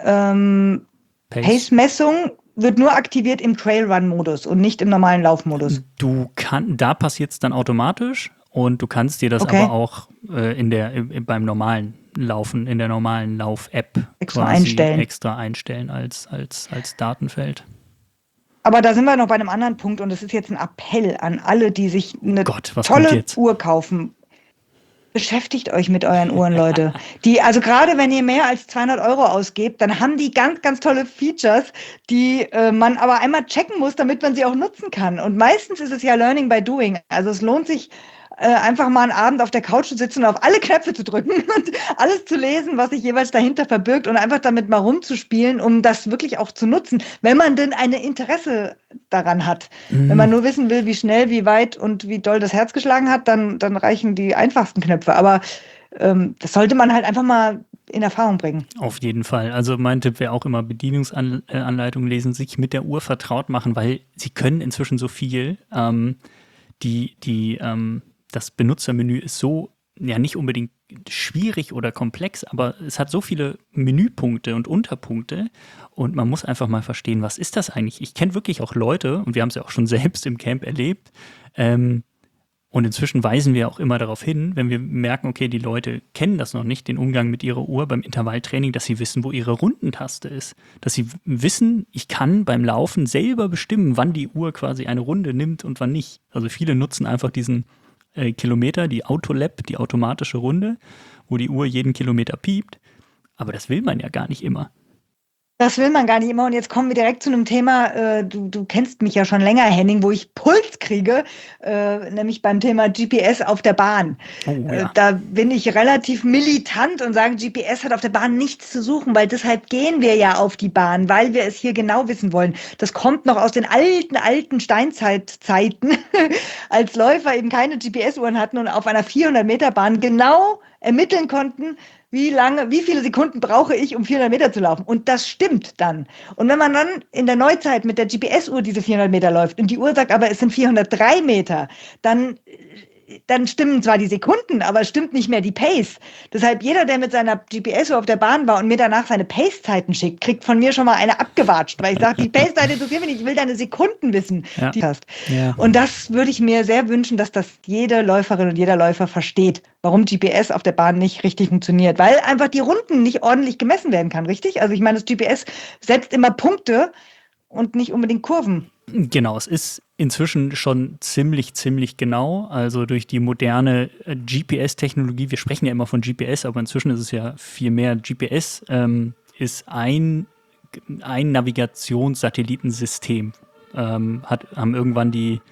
Pace-Messung wird nur aktiviert im Trailrun-Modus und nicht im normalen Laufmodus. Da passiert es dann automatisch und du kannst dir das aber auch beim normalen Laufen, in der normalen Lauf-App extra einstellen als Datenfeld. Aber da sind wir noch bei einem anderen Punkt und das ist jetzt ein Appell an alle, die sich eine tolle Uhr kaufen. Beschäftigt euch mit euren Uhren, Leute. Also gerade wenn ihr mehr als 200 € ausgebt, dann haben die ganz, ganz tolle Features, die man aber einmal checken muss, damit man sie auch nutzen kann. Und meistens ist es ja Learning by Doing. Also es lohnt sich einfach mal einen Abend auf der Couch zu sitzen und auf alle Knöpfe zu drücken und alles zu lesen, was sich jeweils dahinter verbirgt und einfach damit mal rumzuspielen, um das wirklich auch zu nutzen, wenn man denn ein Interesse daran hat. Wenn man nur wissen will, wie schnell, wie weit und wie doll das Herz geschlagen hat, dann reichen die einfachsten Knöpfe. Aber das sollte man halt einfach mal in Erfahrung bringen. Auf jeden Fall. Also mein Tipp wäre auch immer Bedienungsanleitungen lesen, sich mit der Uhr vertraut machen, weil sie können inzwischen so viel. Das Benutzermenü ist so, ja nicht unbedingt schwierig oder komplex, aber es hat so viele Menüpunkte und Unterpunkte und man muss einfach mal verstehen, was ist das eigentlich? Ich kenne wirklich auch Leute, und wir haben es ja auch schon selbst im Camp erlebt, und inzwischen weisen wir auch immer darauf hin, wenn wir merken, okay, die Leute kennen das noch nicht, den Umgang mit ihrer Uhr beim Intervalltraining, dass sie wissen, wo ihre Rundentaste ist. Dass sie wissen, ich kann beim Laufen selber bestimmen, wann die Uhr quasi eine Runde nimmt und wann nicht. Also viele nutzen einfach diesen Kilometer, die Autolab, die automatische Runde, wo die Uhr jeden Kilometer piept. Aber das will man ja gar nicht immer. Das will man gar nicht immer. Und jetzt kommen wir direkt zu einem Thema, du kennst mich ja schon länger, Henning, wo ich Puls kriege, nämlich beim Thema GPS auf der Bahn. Oh, ja. Da bin ich relativ militant und sage, GPS hat auf der Bahn nichts zu suchen, weil deshalb gehen wir ja auf die Bahn, weil wir es hier genau wissen wollen. Das kommt noch aus den alten Steinzeitzeiten, als Läufer eben keine GPS-Uhren hatten und auf einer 400-Meter-Bahn genau ermitteln konnten, wie viele Sekunden brauche ich, um 400 Meter zu laufen? Und das stimmt dann. Und wenn man dann in der Neuzeit mit der GPS-Uhr diese 400 Meter läuft und die Uhr sagt, aber es sind 403 Meter, dann stimmen zwar die Sekunden, aber es stimmt nicht mehr die Pace. Deshalb jeder, der mit seiner GPS-Uhr auf der Bahn war und mir danach seine Pace-Zeiten schickt, kriegt von mir schon mal eine abgewatscht, weil ich sage, die Pace-Zeiten interessieren mich nicht, ich will deine Sekunden wissen, die du hast. Ja. Und das würde ich mir sehr wünschen, dass das jede Läuferin und jeder Läufer versteht, warum GPS auf der Bahn nicht richtig funktioniert, weil einfach die Runden nicht ordentlich gemessen werden kann, richtig? Also ich meine, das GPS setzt immer Punkte und nicht unbedingt Kurven. Genau, es ist inzwischen schon ziemlich genau, also durch die moderne GPS-Technologie, wir sprechen ja immer von GPS, aber inzwischen ist es ja viel mehr. GPS ist ein Navigationssatellitensystem, haben irgendwann die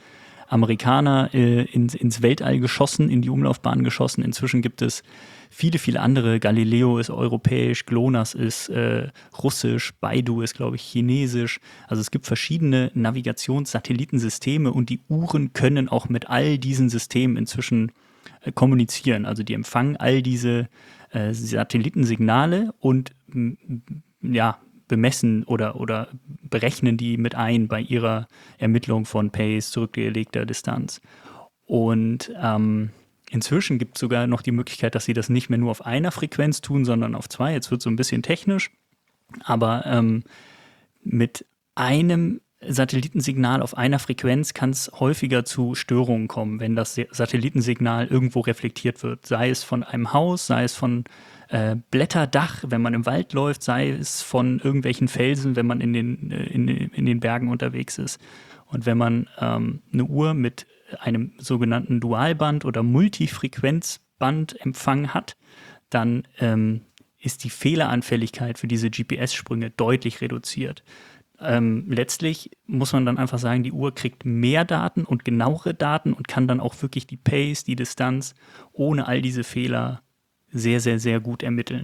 Amerikaner ins Weltall geschossen, in die Umlaufbahn geschossen. Inzwischen gibt es viele, viele andere. Galileo ist europäisch, GLONASS ist russisch, Baidu ist, glaube ich, chinesisch. Also es gibt verschiedene Navigationssatellitensysteme und die Uhren können auch mit all diesen Systemen inzwischen kommunizieren. Also die empfangen all diese Satellitensignale und ja, bemessen oder berechnen die mit ein bei ihrer Ermittlung von Pace, zurückgelegter Distanz. Und inzwischen gibt es sogar noch die Möglichkeit, dass sie das nicht mehr nur auf einer Frequenz tun, sondern auf zwei. Jetzt wird es so ein bisschen technisch, aber mit einem Satellitensignal auf einer Frequenz kann es häufiger zu Störungen kommen, wenn das Satellitensignal irgendwo reflektiert wird. Sei es von einem Haus, sei es von Blätterdach, wenn man im Wald läuft, sei es von irgendwelchen Felsen, wenn man in den Bergen unterwegs ist. Und wenn man eine Uhr mit einem sogenannten Dualband- oder Multifrequenzbandempfang hat, dann ist die Fehleranfälligkeit für diese GPS-Sprünge deutlich reduziert. Letztlich muss man dann einfach sagen, die Uhr kriegt mehr Daten und genauere Daten und kann dann auch wirklich die Pace, die Distanz ohne all diese Fehler sehr, sehr, sehr gut ermitteln.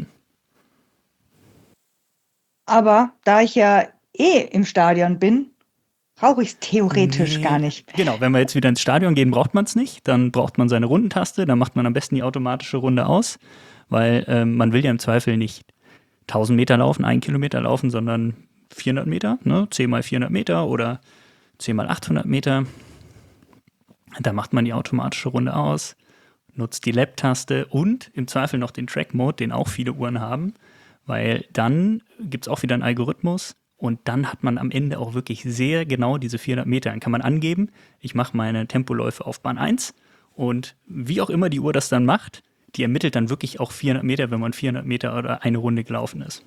Aber da ich ja im Stadion bin, brauche ich es theoretisch gar nicht. Genau, wenn wir jetzt wieder ins Stadion gehen, braucht man es nicht. Dann braucht man seine Rundentaste, dann macht man am besten die automatische Runde aus, weil man will ja im Zweifel nicht 1000 Meter laufen, 1 Kilometer laufen, sondern 400 Meter, ne? 10 mal 400 Meter oder 10 mal 800 Meter. Da macht man die automatische Runde aus, nutzt die Lab-Taste und im Zweifel noch den Track-Mode, den auch viele Uhren haben, weil dann gibt es auch wieder einen Algorithmus und dann hat man am Ende auch wirklich sehr genau diese 400 Meter. Dann kann man angeben, ich mache meine Tempoläufe auf Bahn 1 und wie auch immer die Uhr das dann macht, die ermittelt dann wirklich auch 400 Meter, wenn man 400 Meter oder eine Runde gelaufen ist.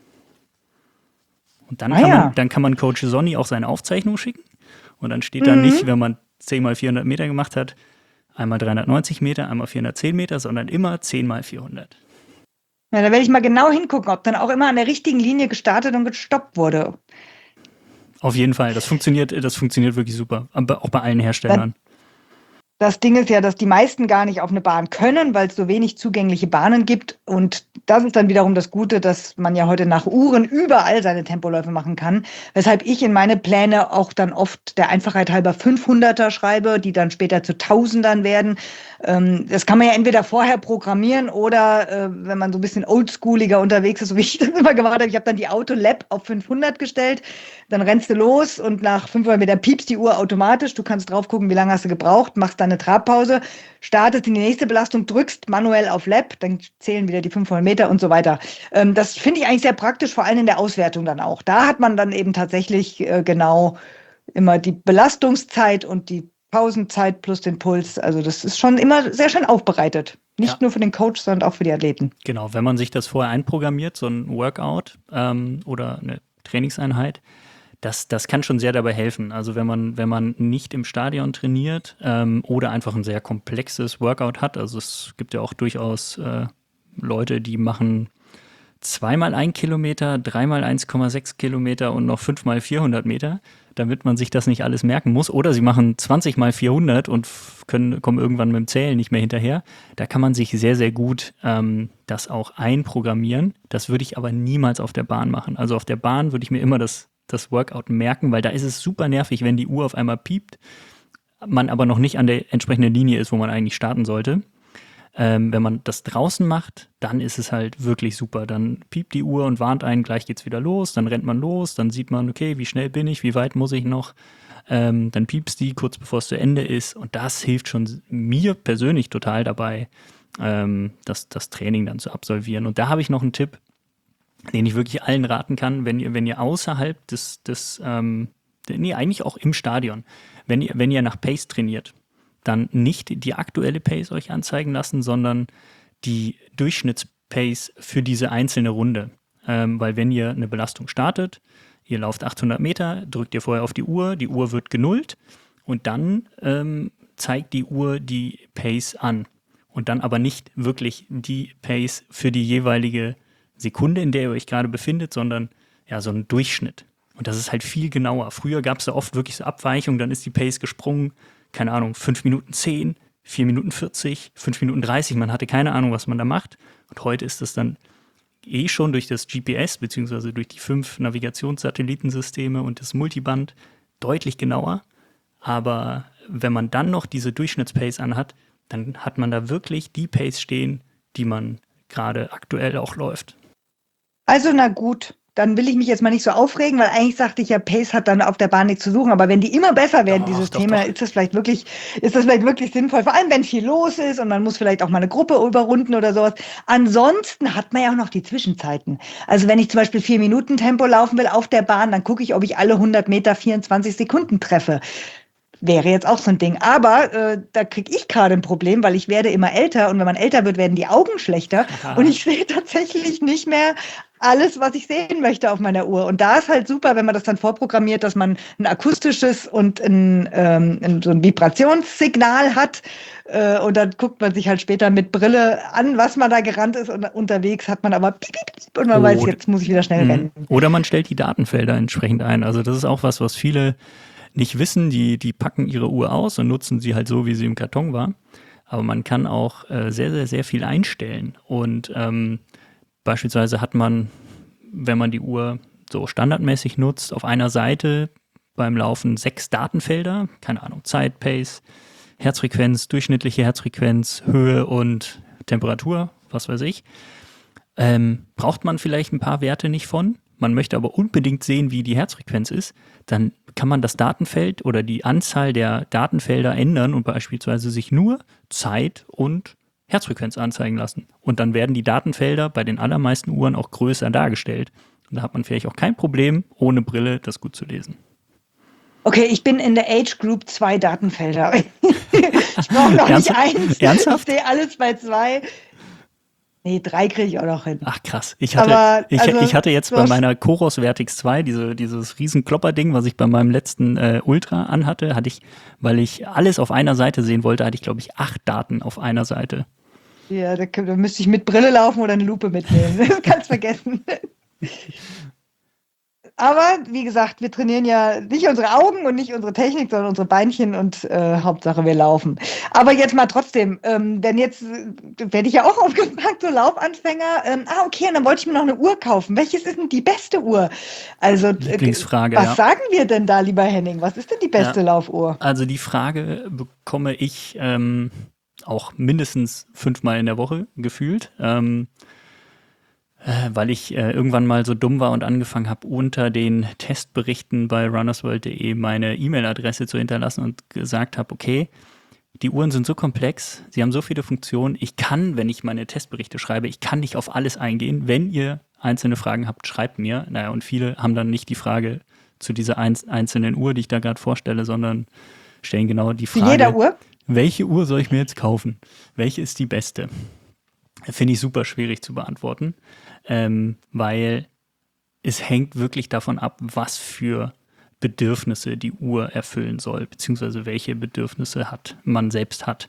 Und dann, dann kann man Coach Sonny auch seine Aufzeichnung schicken. Und dann steht da nicht, wenn man 10 mal 400 Meter gemacht hat, einmal 390 Meter, einmal 410 Meter, sondern immer 10 mal 400. Ja, da werde ich mal genau hingucken, ob dann auch immer an der richtigen Linie gestartet und gestoppt wurde. Auf jeden Fall, das funktioniert wirklich super, aber auch bei allen Herstellern. Das Ding ist ja, dass die meisten gar nicht auf eine Bahn können, weil es so wenig zugängliche Bahnen gibt. Und das ist dann wiederum das Gute, dass man ja heute nach Uhren überall seine Tempoläufe machen kann. Weshalb ich in meine Pläne auch dann oft der Einfachheit halber 500er schreibe, die dann später zu Tausendern werden. Das kann man ja entweder vorher programmieren oder wenn man so ein bisschen oldschooliger unterwegs ist, so wie ich das immer gemacht habe. Ich habe dann die Auto-Lab auf 500 gestellt. Dann rennst du los und nach 500 Metern piepst die Uhr automatisch. Du kannst drauf gucken, wie lange hast du gebraucht, machst dann eine Trabpause, startest in die nächste Belastung, drückst manuell auf Lab, dann zählen wieder die 500 Meter und so weiter. Das finde ich eigentlich sehr praktisch, vor allem in der Auswertung dann auch. Da hat man dann eben tatsächlich genau immer die Belastungszeit und die Pausenzeit plus den Puls. Also das ist schon immer sehr schön aufbereitet. Nicht nur für den Coach, sondern auch für die Athleten. Genau, wenn man sich das vorher einprogrammiert, so ein Workout oder eine Trainingseinheit, das kann schon sehr dabei helfen. Also wenn man nicht im Stadion trainiert oder einfach ein sehr komplexes Workout hat, also es gibt ja auch durchaus Leute, die machen 2 mal 1 Kilometer, 3 mal 1,6 Kilometer und noch 5 mal 400 Meter, damit man sich das nicht alles merken muss. Oder sie machen 20 mal 400 und kommen irgendwann mit dem Zählen nicht mehr hinterher. Da kann man sich sehr, sehr gut das auch einprogrammieren. Das würde ich aber niemals auf der Bahn machen. Also auf der Bahn würde ich mir immer das Workout merken, weil da ist es super nervig, wenn die Uhr auf einmal piept, man aber noch nicht an der entsprechenden Linie ist, wo man eigentlich starten sollte. Wenn man das draußen macht, dann ist es halt wirklich super. Dann piept die Uhr und warnt einen, gleich geht's wieder los, dann rennt man los, dann sieht man, okay, wie schnell bin ich, wie weit muss ich noch, dann piepst die kurz bevor es zu Ende ist und das hilft schon mir persönlich total dabei, das Training dann zu absolvieren. Und da habe ich noch einen Tipp, den ich wirklich allen raten kann, wenn ihr außerhalb eigentlich auch im Stadion, wenn ihr nach Pace trainiert, dann nicht die aktuelle Pace euch anzeigen lassen, sondern die Durchschnittspace für diese einzelne Runde. Weil wenn ihr eine Belastung startet, ihr lauft 800 Meter, drückt ihr vorher auf die Uhr wird genullt und dann zeigt die Uhr die Pace an. Und dann aber nicht wirklich die Pace für die jeweilige Sekunde, in der ihr euch gerade befindet, sondern ja, so ein Durchschnitt. Und das ist halt viel genauer. Früher gab es da oft wirklich so Abweichungen, dann ist die Pace gesprungen, keine Ahnung, 5 Minuten 10, 4 Minuten 40, 5 Minuten 30. Man hatte keine Ahnung, was man da macht. Und heute ist es dann schon durch das GPS beziehungsweise durch die 5 Navigationssatellitensysteme und das Multiband deutlich genauer. Aber wenn man dann noch diese Durchschnittspace anhat, dann hat man da wirklich die Pace stehen, die man gerade aktuell auch läuft. Also na gut, dann will ich mich jetzt mal nicht so aufregen, weil eigentlich sagte ich ja, Pace hat dann auf der Bahn nichts zu suchen. Aber wenn die immer besser werden, die Systeme, ist das vielleicht wirklich sinnvoll. Vor allem, wenn viel los ist und man muss vielleicht auch mal eine Gruppe überrunden oder sowas. Ansonsten hat man ja auch noch die Zwischenzeiten. Also wenn ich zum Beispiel 4 Minuten Tempo laufen will auf der Bahn, dann gucke ich, ob ich alle 100 Meter 24 Sekunden treffe. Wäre jetzt auch so ein Ding. Aber da kriege ich gerade ein Problem, weil ich werde immer älter und wenn man älter wird, werden die Augen schlechter. Und ich sehe tatsächlich nicht mehr alles, was ich sehen möchte auf meiner Uhr. Und da ist halt super, wenn man das dann vorprogrammiert, dass man ein akustisches und so ein Vibrationssignal hat. Und dann guckt man sich halt später mit Brille an, was man da gerannt ist. Und unterwegs hat man aber piep, piep, piep, und man weiß, jetzt muss ich wieder schnell rennen. Oder man stellt die Datenfelder entsprechend ein. Also das ist auch was viele nicht wissen. Die packen ihre Uhr aus und nutzen sie halt so, wie sie im Karton war. Aber man kann auch sehr, sehr, sehr viel einstellen. Und beispielsweise hat man, wenn man die Uhr so standardmäßig nutzt, auf einer Seite beim Laufen 6 Datenfelder. Keine Ahnung, Zeit, Pace, Herzfrequenz, durchschnittliche Herzfrequenz, Höhe und Temperatur, was weiß ich. Braucht man vielleicht ein paar Werte nicht von. Man möchte aber unbedingt sehen, wie die Herzfrequenz ist, dann kann man das Datenfeld oder die Anzahl der Datenfelder ändern und beispielsweise sich nur Zeit und Herzfrequenz anzeigen lassen. Und dann werden die Datenfelder bei den allermeisten Uhren auch größer dargestellt. Und da hat man vielleicht auch kein Problem, ohne Brille das gut zu lesen. Okay, ich bin in der Age Group 2 Datenfelder. Ich brauche noch nicht 1. Ernsthaft? Ich sehe alles bei 2. Nee, 3 kriege ich auch noch hin. Ach krass. Ich hatte jetzt bei meiner Coros Vertix 2, dieses riesen Klopperding, was ich bei meinem letzten Ultra anhatte, weil ich alles auf einer Seite sehen wollte, hatte ich, glaube ich, 8 Daten auf einer Seite. Ja, da müsste ich mit Brille laufen oder eine Lupe mitnehmen. Das kannst du vergessen. Aber wie gesagt, wir trainieren ja nicht unsere Augen und nicht unsere Technik, sondern unsere Beinchen und Hauptsache wir laufen. Aber jetzt mal trotzdem, denn jetzt werde ich ja auch aufgefragt, so Laufanfänger. Okay, und dann wollte ich mir noch eine Uhr kaufen. Welches ist denn die beste Uhr? Also Lieblingsfrage, was sagen wir denn da, lieber Henning? Was ist denn die beste Laufuhr? Also die Frage bekomme ich auch mindestens 5-mal in der Woche gefühlt. Weil ich irgendwann mal so dumm war und angefangen habe, unter den Testberichten bei runnersworld.de meine E-Mail-Adresse zu hinterlassen und gesagt habe, okay, die Uhren sind so komplex, sie haben so viele Funktionen, ich kann, wenn ich meine Testberichte schreibe, ich kann nicht auf alles eingehen. Wenn ihr einzelne Fragen habt, schreibt mir. Naja, und viele haben dann nicht die Frage zu dieser einzelnen Uhr, die ich da gerade vorstelle, sondern stellen genau die Frage, jeder Uhr? Welche Uhr soll ich mir jetzt kaufen? Welche ist die beste? Finde ich super schwierig zu beantworten, weil es hängt wirklich davon ab, was für Bedürfnisse die Uhr erfüllen soll, beziehungsweise welche Bedürfnisse man selbst hat.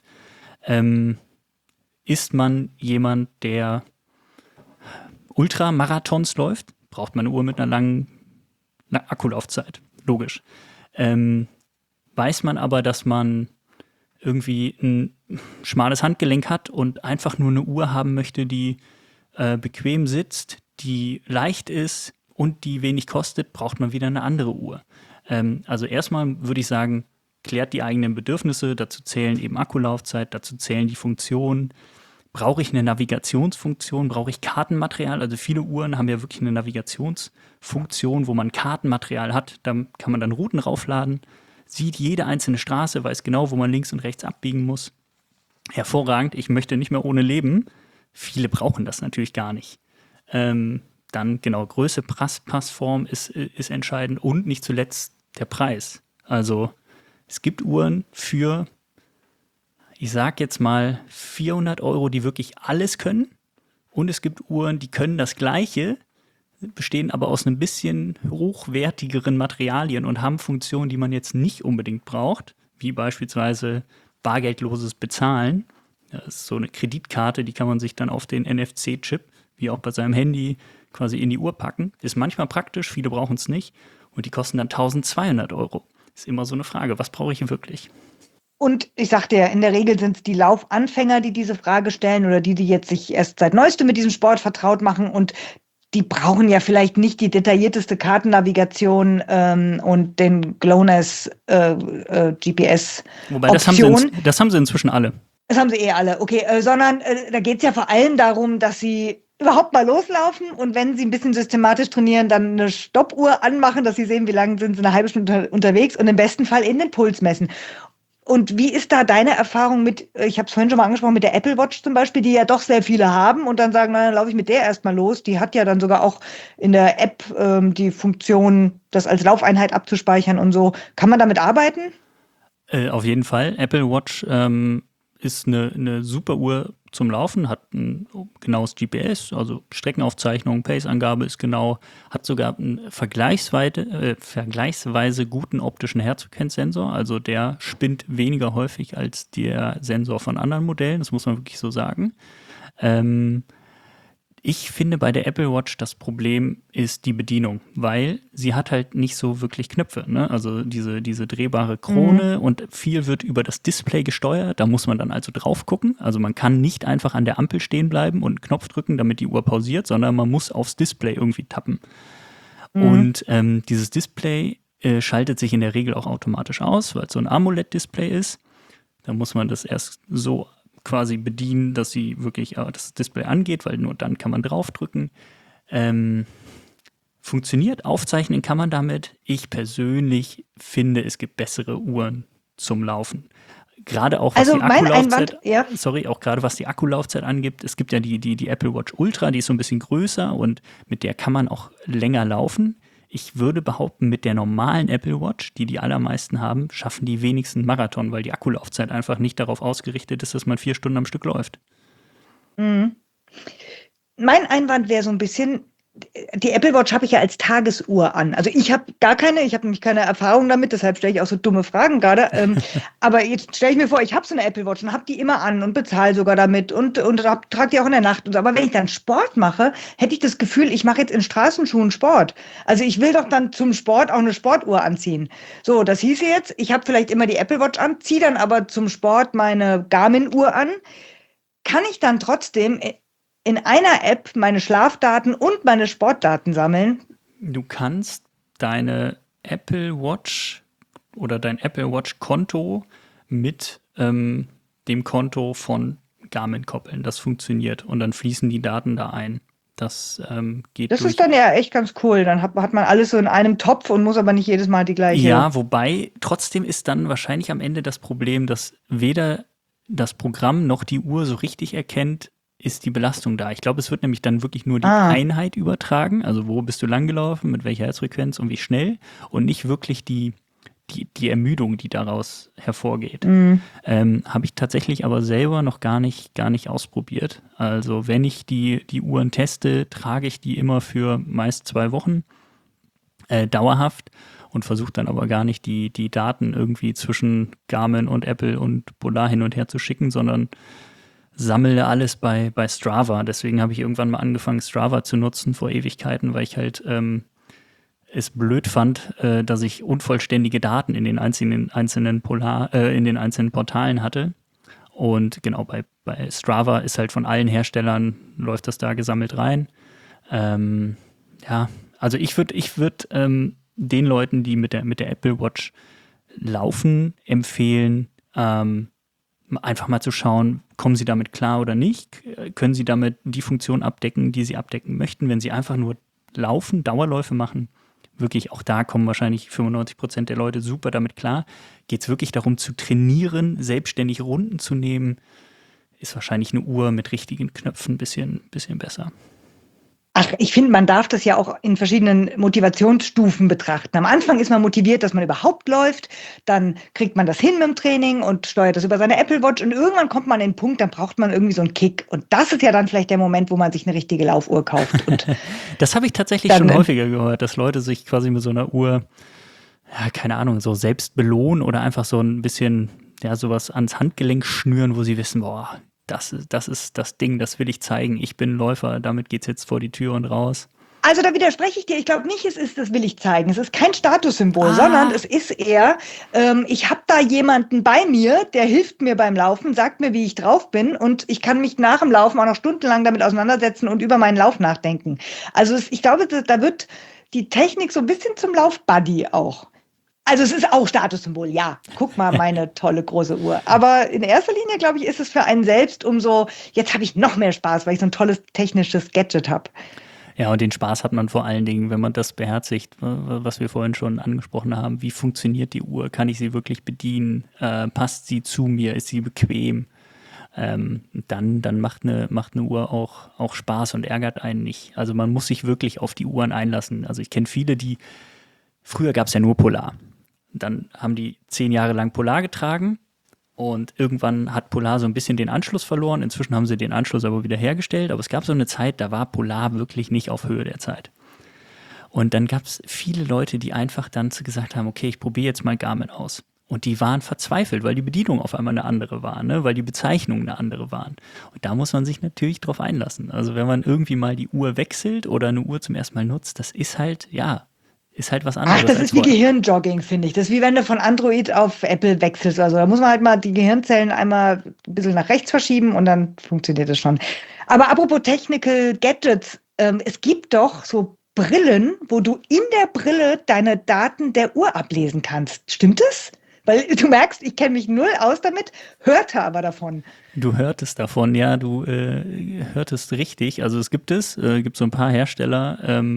Ist man jemand, der Ultramarathons läuft, braucht man eine Uhr mit einer langen Akkulaufzeit, logisch. Weiß man aber, dass man irgendwie ein schmales Handgelenk hat und einfach nur eine Uhr haben möchte, die bequem sitzt, die leicht ist und die wenig kostet, braucht man wieder eine andere Uhr. Also erstmal würde ich sagen, klärt die eigenen Bedürfnisse, dazu zählen eben Akkulaufzeit, dazu zählen die Funktionen. Brauche ich eine Navigationsfunktion, brauche ich Kartenmaterial? Also viele Uhren haben ja wirklich eine Navigationsfunktion, wo man Kartenmaterial hat, da kann man dann Routen raufladen, sieht jede einzelne Straße, weiß genau, wo man links und rechts abbiegen muss. Hervorragend, ich möchte nicht mehr ohne leben. Viele brauchen das natürlich gar nicht. Dann genau, Größe, Passform ist entscheidend und nicht zuletzt der Preis. Also es gibt Uhren für, ich sag jetzt mal 400 €, die wirklich alles können, und es gibt Uhren, die können das Gleiche, bestehen aber aus ein bisschen hochwertigeren Materialien und haben Funktionen, die man jetzt nicht unbedingt braucht, wie beispielsweise bargeldloses Bezahlen. Das ist so eine Kreditkarte, die kann man sich dann auf den NFC-Chip, wie auch bei seinem Handy, quasi in die Uhr packen. Ist manchmal praktisch, viele brauchen es nicht. Und die kosten dann 1.200 €. Ist immer so eine Frage, was brauche ich wirklich? Und ich sagte ja, in der Regel sind es die Laufanfänger, die diese Frage stellen oder die jetzt sich erst seit neuestem mit diesem Sport vertraut machen und die brauchen ja vielleicht nicht die detaillierteste Kartennavigation und den GLONASS Wobei, GPS-Option. das haben sie inzwischen alle. Das haben sie eh alle, okay, sondern da geht es ja vor allem darum, dass sie überhaupt mal loslaufen und wenn sie ein bisschen systematisch trainieren, dann eine Stoppuhr anmachen, dass sie sehen, wie lange sind sie eine halbe Stunde unterwegs und im besten Fall in den Puls messen. Und wie ist da deine Erfahrung mit, ich habe es vorhin schon mal angesprochen, mit der Apple Watch zum Beispiel, die ja doch sehr viele haben und dann sagen, na, dann laufe ich mit der erstmal los. Die hat ja dann sogar auch in der App die Funktion, das als Laufeinheit abzuspeichern und so. Kann man damit arbeiten? Auf jeden Fall. Apple Watch ist eine super Uhr zum Laufen, hat ein genaues GPS, also Streckenaufzeichnung, Pace-Angabe ist genau, hat sogar einen vergleichsweise guten optischen Herzfrequenzsensor, also der spinnt weniger häufig als der Sensor von anderen Modellen, das muss man wirklich so sagen. Ich finde bei der Apple Watch das Problem ist die Bedienung, weil sie hat halt nicht so wirklich Knöpfe, ne? Also diese drehbare Krone und viel wird über das Display gesteuert, da muss man dann also drauf gucken. Also man kann nicht einfach an der Ampel stehen bleiben und einen Knopf drücken, damit die Uhr pausiert, sondern man muss aufs Display irgendwie tappen. Und dieses Display schaltet sich in der Regel auch automatisch aus, weil es so ein AMOLED-Display ist. Da muss man das erst so quasi bedienen, dass sie wirklich das Display angeht, weil nur dann kann man draufdrücken. Funktioniert, aufzeichnen kann man damit. Ich persönlich finde, es gibt bessere Uhren zum Laufen. Gerade auch was Also die mein Akkulaufzeit, Einwand, ja. auch gerade was die Akkulaufzeit angibt. Es gibt ja die Apple Watch Ultra, die ist so ein bisschen größer und mit der kann man auch länger laufen. Ich würde behaupten, mit der normalen Apple Watch, die allermeisten haben, schaffen die wenigsten Marathon, weil die Akkulaufzeit einfach nicht darauf ausgerichtet ist, dass man 4 Stunden am Stück läuft. Mein Einwand wäre so ein bisschen, die Apple Watch habe ich ja als Tagesuhr an. Also ich habe ich habe nämlich keine Erfahrung damit, deshalb stelle ich auch so dumme Fragen gerade. Aber jetzt stelle ich mir vor, ich habe so eine Apple Watch und habe die immer an und bezahle sogar damit und trage die auch in der Nacht und so. Aber wenn ich dann Sport mache, hätte ich das Gefühl, ich mache jetzt in Straßenschuhen Sport. Also ich will doch dann zum Sport auch eine Sportuhr anziehen. So, das hieße jetzt, ich habe vielleicht immer die Apple Watch an, ziehe dann aber zum Sport meine Garmin-Uhr an. Kann ich dann trotzdem in einer App meine Schlafdaten und meine Sportdaten sammeln? Du kannst deine Apple Watch oder dein Apple Watch Konto mit dem Konto von Garmin koppeln. Das funktioniert und dann fließen die Daten da ein. Das geht Das durch. ist dann ja echt ganz cool. Dann hat man alles so in einem Topf und muss aber nicht jedes Mal die gleiche. Ja, wobei trotzdem ist dann wahrscheinlich am Ende das Problem, dass weder das Programm noch die Uhr so richtig erkennt, ist die Belastung da. Ich glaube, es wird nämlich dann wirklich nur die Einheit übertragen, also wo bist du langgelaufen, mit welcher Herzfrequenz und wie schnell und nicht wirklich die Ermüdung, die daraus hervorgeht. Habe ich tatsächlich aber selber noch gar nicht ausprobiert. Also wenn ich die Uhren teste, trage ich die immer für meist 2 Wochen dauerhaft und versuche dann aber gar nicht die Daten irgendwie zwischen Garmin und Apple und Polar hin und her zu schicken, sondern sammle alles bei Strava. Deswegen habe ich irgendwann mal angefangen, Strava zu nutzen vor Ewigkeiten, weil ich halt es blöd fand, dass ich unvollständige Daten in den einzelnen Portalen hatte. Und genau, bei Strava ist halt von allen Herstellern, läuft das da gesammelt rein. Ja, also ich würd, den Leuten, die mit der Apple Watch laufen, empfehlen, einfach mal zu schauen, kommen sie damit klar oder nicht? Können sie damit die Funktion abdecken, die sie abdecken möchten? Wenn sie einfach nur laufen, Dauerläufe machen, wirklich auch da kommen wahrscheinlich 95% der Leute super damit klar. Geht es wirklich darum zu trainieren, selbstständig Runden zu nehmen, ist wahrscheinlich eine Uhr mit richtigen Knöpfen ein bisschen besser. Ach, ich finde, man darf das ja auch in verschiedenen Motivationsstufen betrachten. Am Anfang ist man motiviert, dass man überhaupt läuft. Dann kriegt man das hin mit dem Training und steuert das über seine Apple Watch. Und irgendwann kommt man an den Punkt, dann braucht man irgendwie so einen Kick. Und das ist ja dann vielleicht der Moment, wo man sich eine richtige Laufuhr kauft. Und das habe ich tatsächlich schon häufiger gehört, dass Leute sich quasi mit so einer Uhr, ja, keine Ahnung, so selbst belohnen oder einfach so ein bisschen, ja, sowas ans Handgelenk schnüren, wo sie wissen, boah, das ist das Ding, das will ich zeigen. Ich bin Läufer, damit geht's jetzt vor die Tür und raus. Also da widerspreche ich dir. Ich glaube nicht, es ist, das will ich zeigen. Es ist kein Statussymbol, sondern Ah, es ist eher, ich habe da jemanden bei mir, der hilft mir beim Laufen, sagt mir, wie ich drauf bin und ich kann mich nach dem Laufen auch noch stundenlang damit auseinandersetzen und über meinen Lauf nachdenken. Also ich glaube, da wird die Technik so ein bisschen zum Laufbuddy auch. Also es ist auch Statussymbol, ja. Guck mal, meine tolle große Uhr. Aber in erster Linie, glaube ich, ist es für einen selbst jetzt habe ich noch mehr Spaß, weil ich so ein tolles technisches Gadget habe. ja, und den Spaß hat man vor allen Dingen, wenn man das beherzigt, was wir vorhin schon angesprochen haben. Wie funktioniert die Uhr? Kann ich sie wirklich bedienen? Passt sie zu mir? Ist sie bequem? Dann macht eine Uhr auch Spaß und ärgert einen nicht. Also man muss sich wirklich auf die Uhren einlassen. Also ich kenne viele, früher gab es ja nur Polar. Dann haben die 10 Jahre lang Polar getragen und irgendwann hat Polar so ein bisschen den Anschluss verloren. Inzwischen haben sie den Anschluss aber wieder hergestellt. Aber es gab so eine Zeit, da war Polar wirklich nicht auf Höhe der Zeit. Und dann gab es viele Leute, die einfach dann gesagt haben, okay, ich probiere jetzt mal Garmin aus. Und die waren verzweifelt, weil die Bedienung auf einmal eine andere war, ne? Weil die Bezeichnungen eine andere waren. Und da muss man sich natürlich drauf einlassen. Also wenn man irgendwie mal die Uhr wechselt oder eine Uhr zum ersten Mal nutzt, das ist halt, ja, ist halt was Ach, anderes das als ist wie vorher. Gehirnjogging, finde ich. Das ist wie wenn du von Android auf Apple wechselst. Also da muss man halt mal die Gehirnzellen einmal ein bisschen nach rechts verschieben und dann funktioniert es schon. Aber apropos Technical Gadgets, es gibt doch so Brillen, wo du in der Brille deine Daten der Uhr ablesen kannst. Stimmt das? Weil du merkst, ich kenne mich null aus damit, hörte aber davon. Du hörtest davon, ja, du hörtest richtig. Also es gibt so ein paar Hersteller,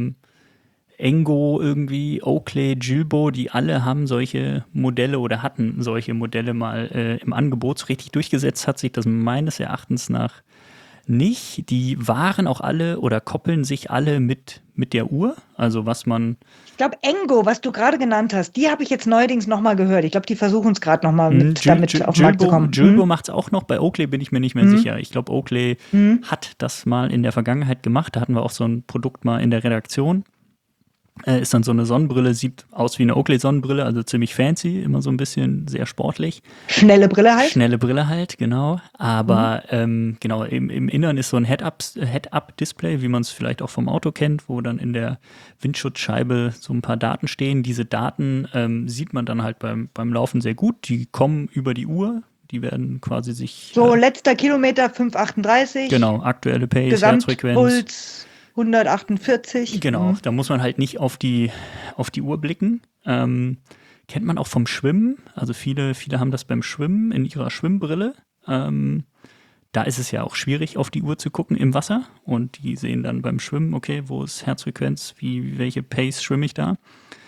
Engo irgendwie, Oakley, Gilbo, die alle haben solche Modelle oder hatten solche Modelle mal im Angebot. So richtig durchgesetzt hat sich das meines Erachtens nach nicht. Die waren auch alle oder koppeln sich alle mit der Uhr. Also was man, Ich glaube, Engo, was du gerade genannt hast, die habe ich jetzt neuerdings nochmal gehört. Ich glaube, die versuchen es gerade nochmal mit damit auf den Markt zu kommen. Gilbo macht es auch noch. Bei Oakley bin ich mir nicht mehr Hm? sicher. Ich glaube, Oakley Hm? hat das mal in der Vergangenheit gemacht. Da hatten wir auch so ein Produkt mal in der Redaktion. Ist dann so eine Sonnenbrille, sieht aus wie eine Oakley-Sonnenbrille, also ziemlich fancy, immer so ein bisschen sehr sportlich. Schnelle Brille halt. Schnelle Brille halt, genau. Hm? Aber genau, im Innern ist so ein Head-Up-Display, wie man es vielleicht auch vom Auto kennt, wo dann in der Windschutzscheibe so ein paar Daten stehen. Diese Daten sieht man dann halt beim Laufen sehr gut. Die kommen über die Uhr, die werden quasi sich, So, letzter Kilometer 5,38, genau, aktuelle Pace, Herzfrequenz. Gesamtpuls 148. Genau, Hm? da muss man halt nicht auf die Uhr blicken. Kennt man auch vom Schwimmen. Also viele haben das beim Schwimmen in ihrer Schwimmbrille. Da ist es ja auch schwierig, auf die Uhr zu gucken im Wasser. Und die sehen dann beim Schwimmen, okay, wo ist Herzfrequenz, welche Pace schwimme ich da?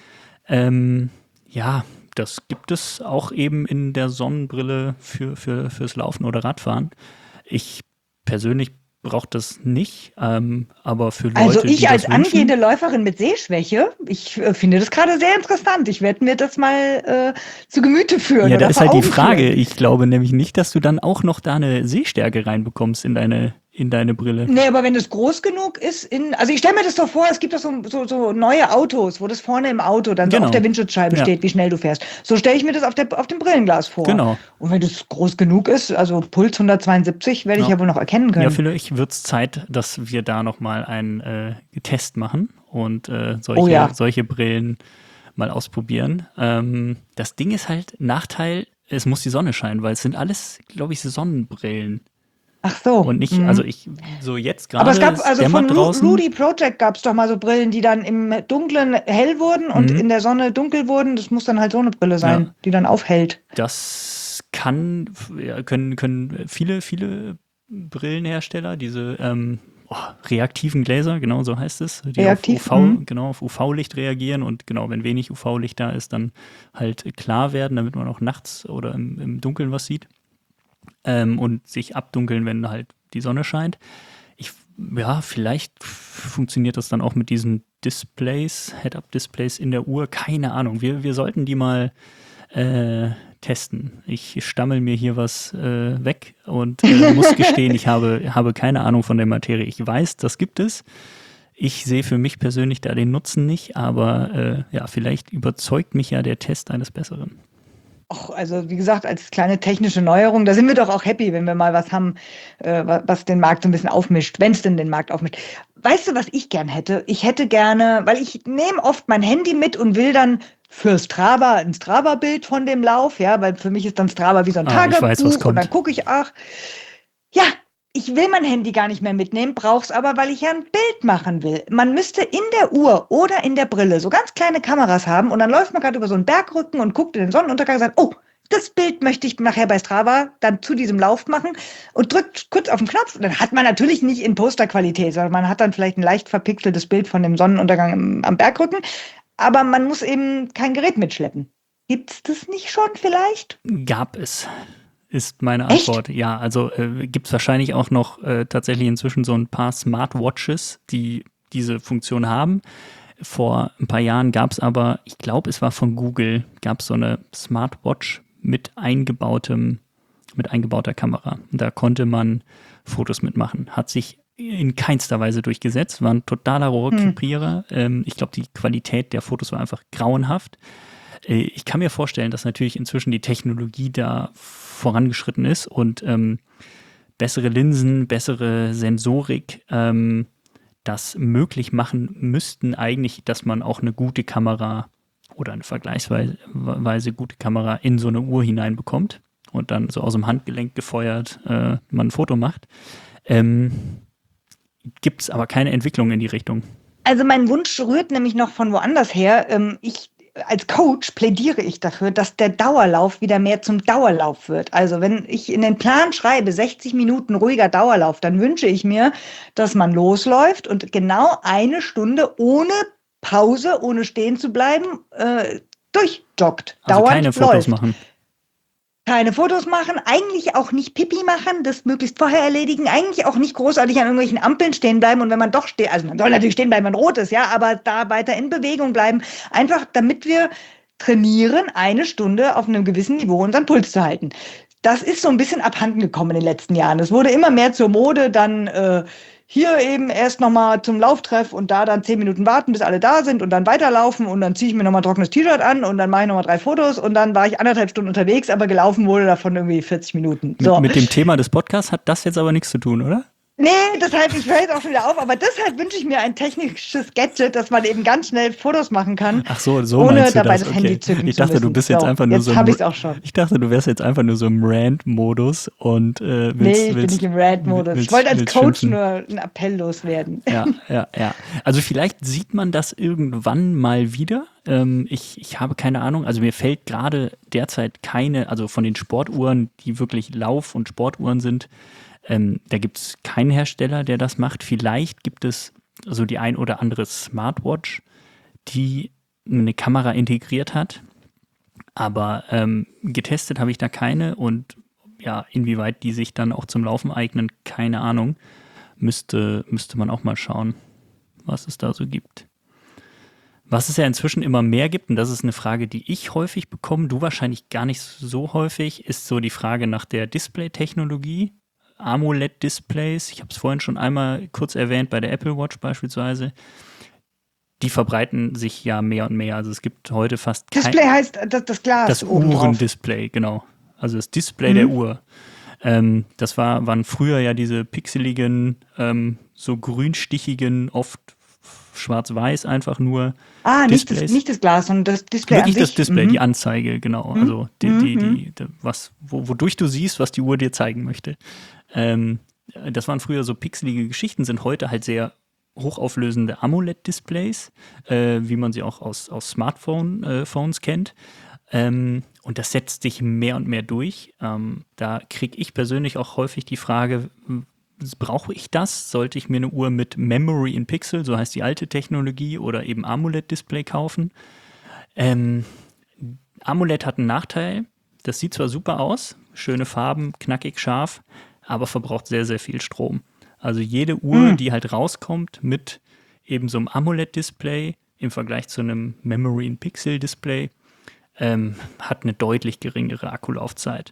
Ja, das gibt es auch eben in der Sonnenbrille fürs Laufen oder Radfahren. Ich persönlich brauche das nicht, aber für Also Leute, die ich als das wünschen, angehende Läuferin mit Sehschwäche, ich finde das gerade sehr interessant. Ich werde mir das mal zu Gemüte führen ja, da oder ist vor halt die Augen Frage. führen. Ich glaube nämlich nicht, dass du dann auch noch da eine Sehstärke reinbekommst in deine Brille. Nee, aber wenn es groß genug ist, also ich stelle mir das so vor, es gibt doch so neue Autos, wo das vorne im Auto dann so auf Genau. der Windschutzscheibe Ja, steht, wie schnell du fährst. So stelle ich mir das auf dem Brillenglas vor. genau. Und wenn das groß genug ist, also Puls 172, werde ich Ja. ja wohl noch erkennen Ja, können. vielleicht wird es Zeit, dass wir da nochmal einen Test machen und Oh solche, ja. solche Brillen mal ausprobieren. Das Ding ist halt, Nachteil, es muss die Sonne scheinen, weil es sind alles, glaube ich, Sonnenbrillen. Ach so. Und nicht, also Mhm. so jetzt Aber es gerade, gab, es also von dämmert draußen. Rudy Project gab es doch mal so Brillen, die dann im Dunklen hell wurden und Mhm. in der Sonne dunkel wurden. Das muss dann halt so eine Brille Ja, sein, die dann aufhält. das ja, können viele Brillenhersteller, diese reaktiven Gläser, genau so heißt es, die auf Reaktiv. UV, genau, auf UV-Licht reagieren und genau, wenn wenig UV-Licht da ist, dann halt klar werden, damit man auch nachts oder im Dunkeln was sieht und sich abdunkeln, wenn halt die Sonne scheint. Ja, vielleicht funktioniert das dann auch mit diesen Displays, Head-Up-Displays in der Uhr, keine Ahnung. Wir sollten die mal testen. Ich stammel mir hier was weg und muss gestehen, ich habe keine Ahnung von der Materie. Ich weiß, das gibt es. Ich sehe für mich persönlich da den Nutzen nicht, aber ja, vielleicht überzeugt mich ja der Test eines Besseren. Och, also wie gesagt, als kleine technische Neuerung, da sind wir doch auch happy, wenn wir mal was haben, was den Markt so ein bisschen aufmischt, wenn es denn den Markt aufmischt. Weißt du, was ich gern hätte? Ich hätte gerne, weil ich nehme oft mein Handy mit und will dann für Strava ein Strava-Bild von dem Lauf, ja, weil für mich ist dann Strava wie so ein Ich weiß, was Tagebuch und dann kommt. gucke ich, ach, ja, ich will mein Handy gar nicht mehr mitnehmen, brauch's aber, weil ich ja ein Bild machen will. Man müsste in der Uhr oder in der Brille so ganz kleine Kameras haben und dann läuft man gerade über so einen Bergrücken und guckt in den Sonnenuntergang und sagt, oh, das Bild möchte ich nachher bei Strava dann zu diesem Lauf machen und drückt kurz auf den Knopf. Und dann hat man natürlich nicht in Posterqualität, sondern man hat dann vielleicht ein leicht verpixeltes Bild von dem Sonnenuntergang am Bergrücken, aber man muss eben kein Gerät mitschleppen. Gibt's das nicht schon vielleicht? Gab es, ist meine Echt? Antwort. Ja, also gibt es wahrscheinlich auch noch tatsächlich inzwischen so ein paar Smartwatches, die diese Funktion haben. Vor ein paar Jahren gab es aber, ich glaube, es war von Google, gab es so eine Smartwatch mit eingebauter Kamera. Und da konnte man Fotos mitmachen. Hat sich in keinster Weise durchgesetzt, war ein totaler Rohrkrepierer. Ich glaube, die Qualität der Fotos war einfach grauenhaft. Ich kann mir vorstellen, dass natürlich inzwischen die Technologie da vorangeschritten ist und bessere Linsen, bessere Sensorik das möglich machen müssten eigentlich, dass man auch eine gute Kamera oder eine vergleichsweise gute Kamera in so eine Uhr hineinbekommt und dann so aus dem Handgelenk gefeuert man ein Foto macht. Gibt es aber keine Entwicklung in die Richtung. Also mein Wunsch rührt nämlich noch von woanders her. Als Coach plädiere ich dafür, dass der Dauerlauf wieder mehr zum Dauerlauf wird. Also wenn ich in den Plan schreibe, 60 Minuten ruhiger Dauerlauf, dann wünsche ich mir, dass man losläuft und genau eine Stunde ohne Pause, ohne stehen zu bleiben, durchjoggt, Also keine dauernd Fotos läuft. machen. Keine Fotos machen, eigentlich auch nicht Pipi machen, das möglichst vorher erledigen, eigentlich auch nicht großartig an irgendwelchen Ampeln stehen bleiben und wenn man doch steht, also man soll natürlich stehen bleiben, wenn rot ist, ja, aber da weiter in Bewegung bleiben, einfach damit wir trainieren, eine Stunde auf einem gewissen Niveau unseren Puls zu halten. Das ist so ein bisschen abhanden gekommen in den letzten Jahren. Es wurde immer mehr zur Mode, dann hier eben erst nochmal zum Lauftreff und da dann 10 Minuten warten, bis alle da sind und dann weiterlaufen und dann ziehe ich mir nochmal ein trockenes T-Shirt an und dann mache ich nochmal 3 Fotos und dann war ich 1,5 Stunden unterwegs, aber gelaufen wurde davon irgendwie 40 Minuten. Mit, So. mit dem Thema des Podcasts hat das jetzt aber nichts zu tun, oder? Nee, deshalb, ich höre jetzt auch schon wieder auf, aber deshalb wünsche ich mir ein technisches Gadget, dass man eben ganz schnell Fotos machen kann, Ach so, so ohne meinst du dabei das, das okay. Handy zücken Ich zu dachte, du müssen. bist jetzt So, einfach nur jetzt so habe ich es auch schon. Ich dachte, du wärst jetzt einfach nur so im Rant-Modus und Nee, ich bin nicht im Rant-Modus. Ich wollte als willst Coach schimpfen. nur einen Appell loswerden. Ja, ja, ja. Also vielleicht sieht man das irgendwann mal wieder. Ich habe keine Ahnung. Also mir fällt gerade derzeit keine, also von den Sportuhren, die wirklich Lauf- und Sportuhren sind, da gibt es keinen Hersteller, der das macht. Vielleicht gibt es so die ein oder andere Smartwatch, die eine Kamera integriert hat. Aber getestet habe ich da keine und ja, inwieweit die sich dann auch zum Laufen eignen, keine Ahnung. Müsste man auch mal schauen, was es da so gibt. Was es ja inzwischen immer mehr gibt, und das ist eine Frage, die ich häufig bekomme, du wahrscheinlich gar nicht so häufig, ist so die Frage nach der Display-Technologie. AMOLED-Displays, ich habe es vorhin schon einmal kurz erwähnt, bei der Apple Watch beispielsweise, die verbreiten sich ja mehr und mehr. Also es gibt heute fast Display heißt das Glas das obendrauf. Uhrendisplay, genau. Also das Display der Mhm. Uhr. Das waren früher ja diese pixeligen, so grünstichigen, oft schwarz-weiß einfach nur Displays. Nicht das Glas, sondern das Display Wirklich an das sich. Display, die Anzeige, genau. Also Mhm. wodurch du siehst, was die Uhr dir zeigen möchte. Das waren früher so pixelige Geschichten, sind heute halt sehr hochauflösende AMOLED-Displays, wie man sie auch aus Smartphones kennt. Und das setzt sich mehr und mehr durch. Da kriege ich persönlich auch häufig die Frage, brauche ich das? Sollte ich mir eine Uhr mit Memory in Pixel, so heißt die alte Technologie, oder eben AMOLED-Display kaufen? AMOLED hat einen Nachteil. Das sieht zwar super aus, schöne Farben, knackig, scharf, aber verbraucht sehr, sehr viel Strom. Also jede Uhr, die halt rauskommt mit eben so einem AMOLED-Display im Vergleich zu einem Memory-in-Pixel-Display, hat eine deutlich geringere Akkulaufzeit.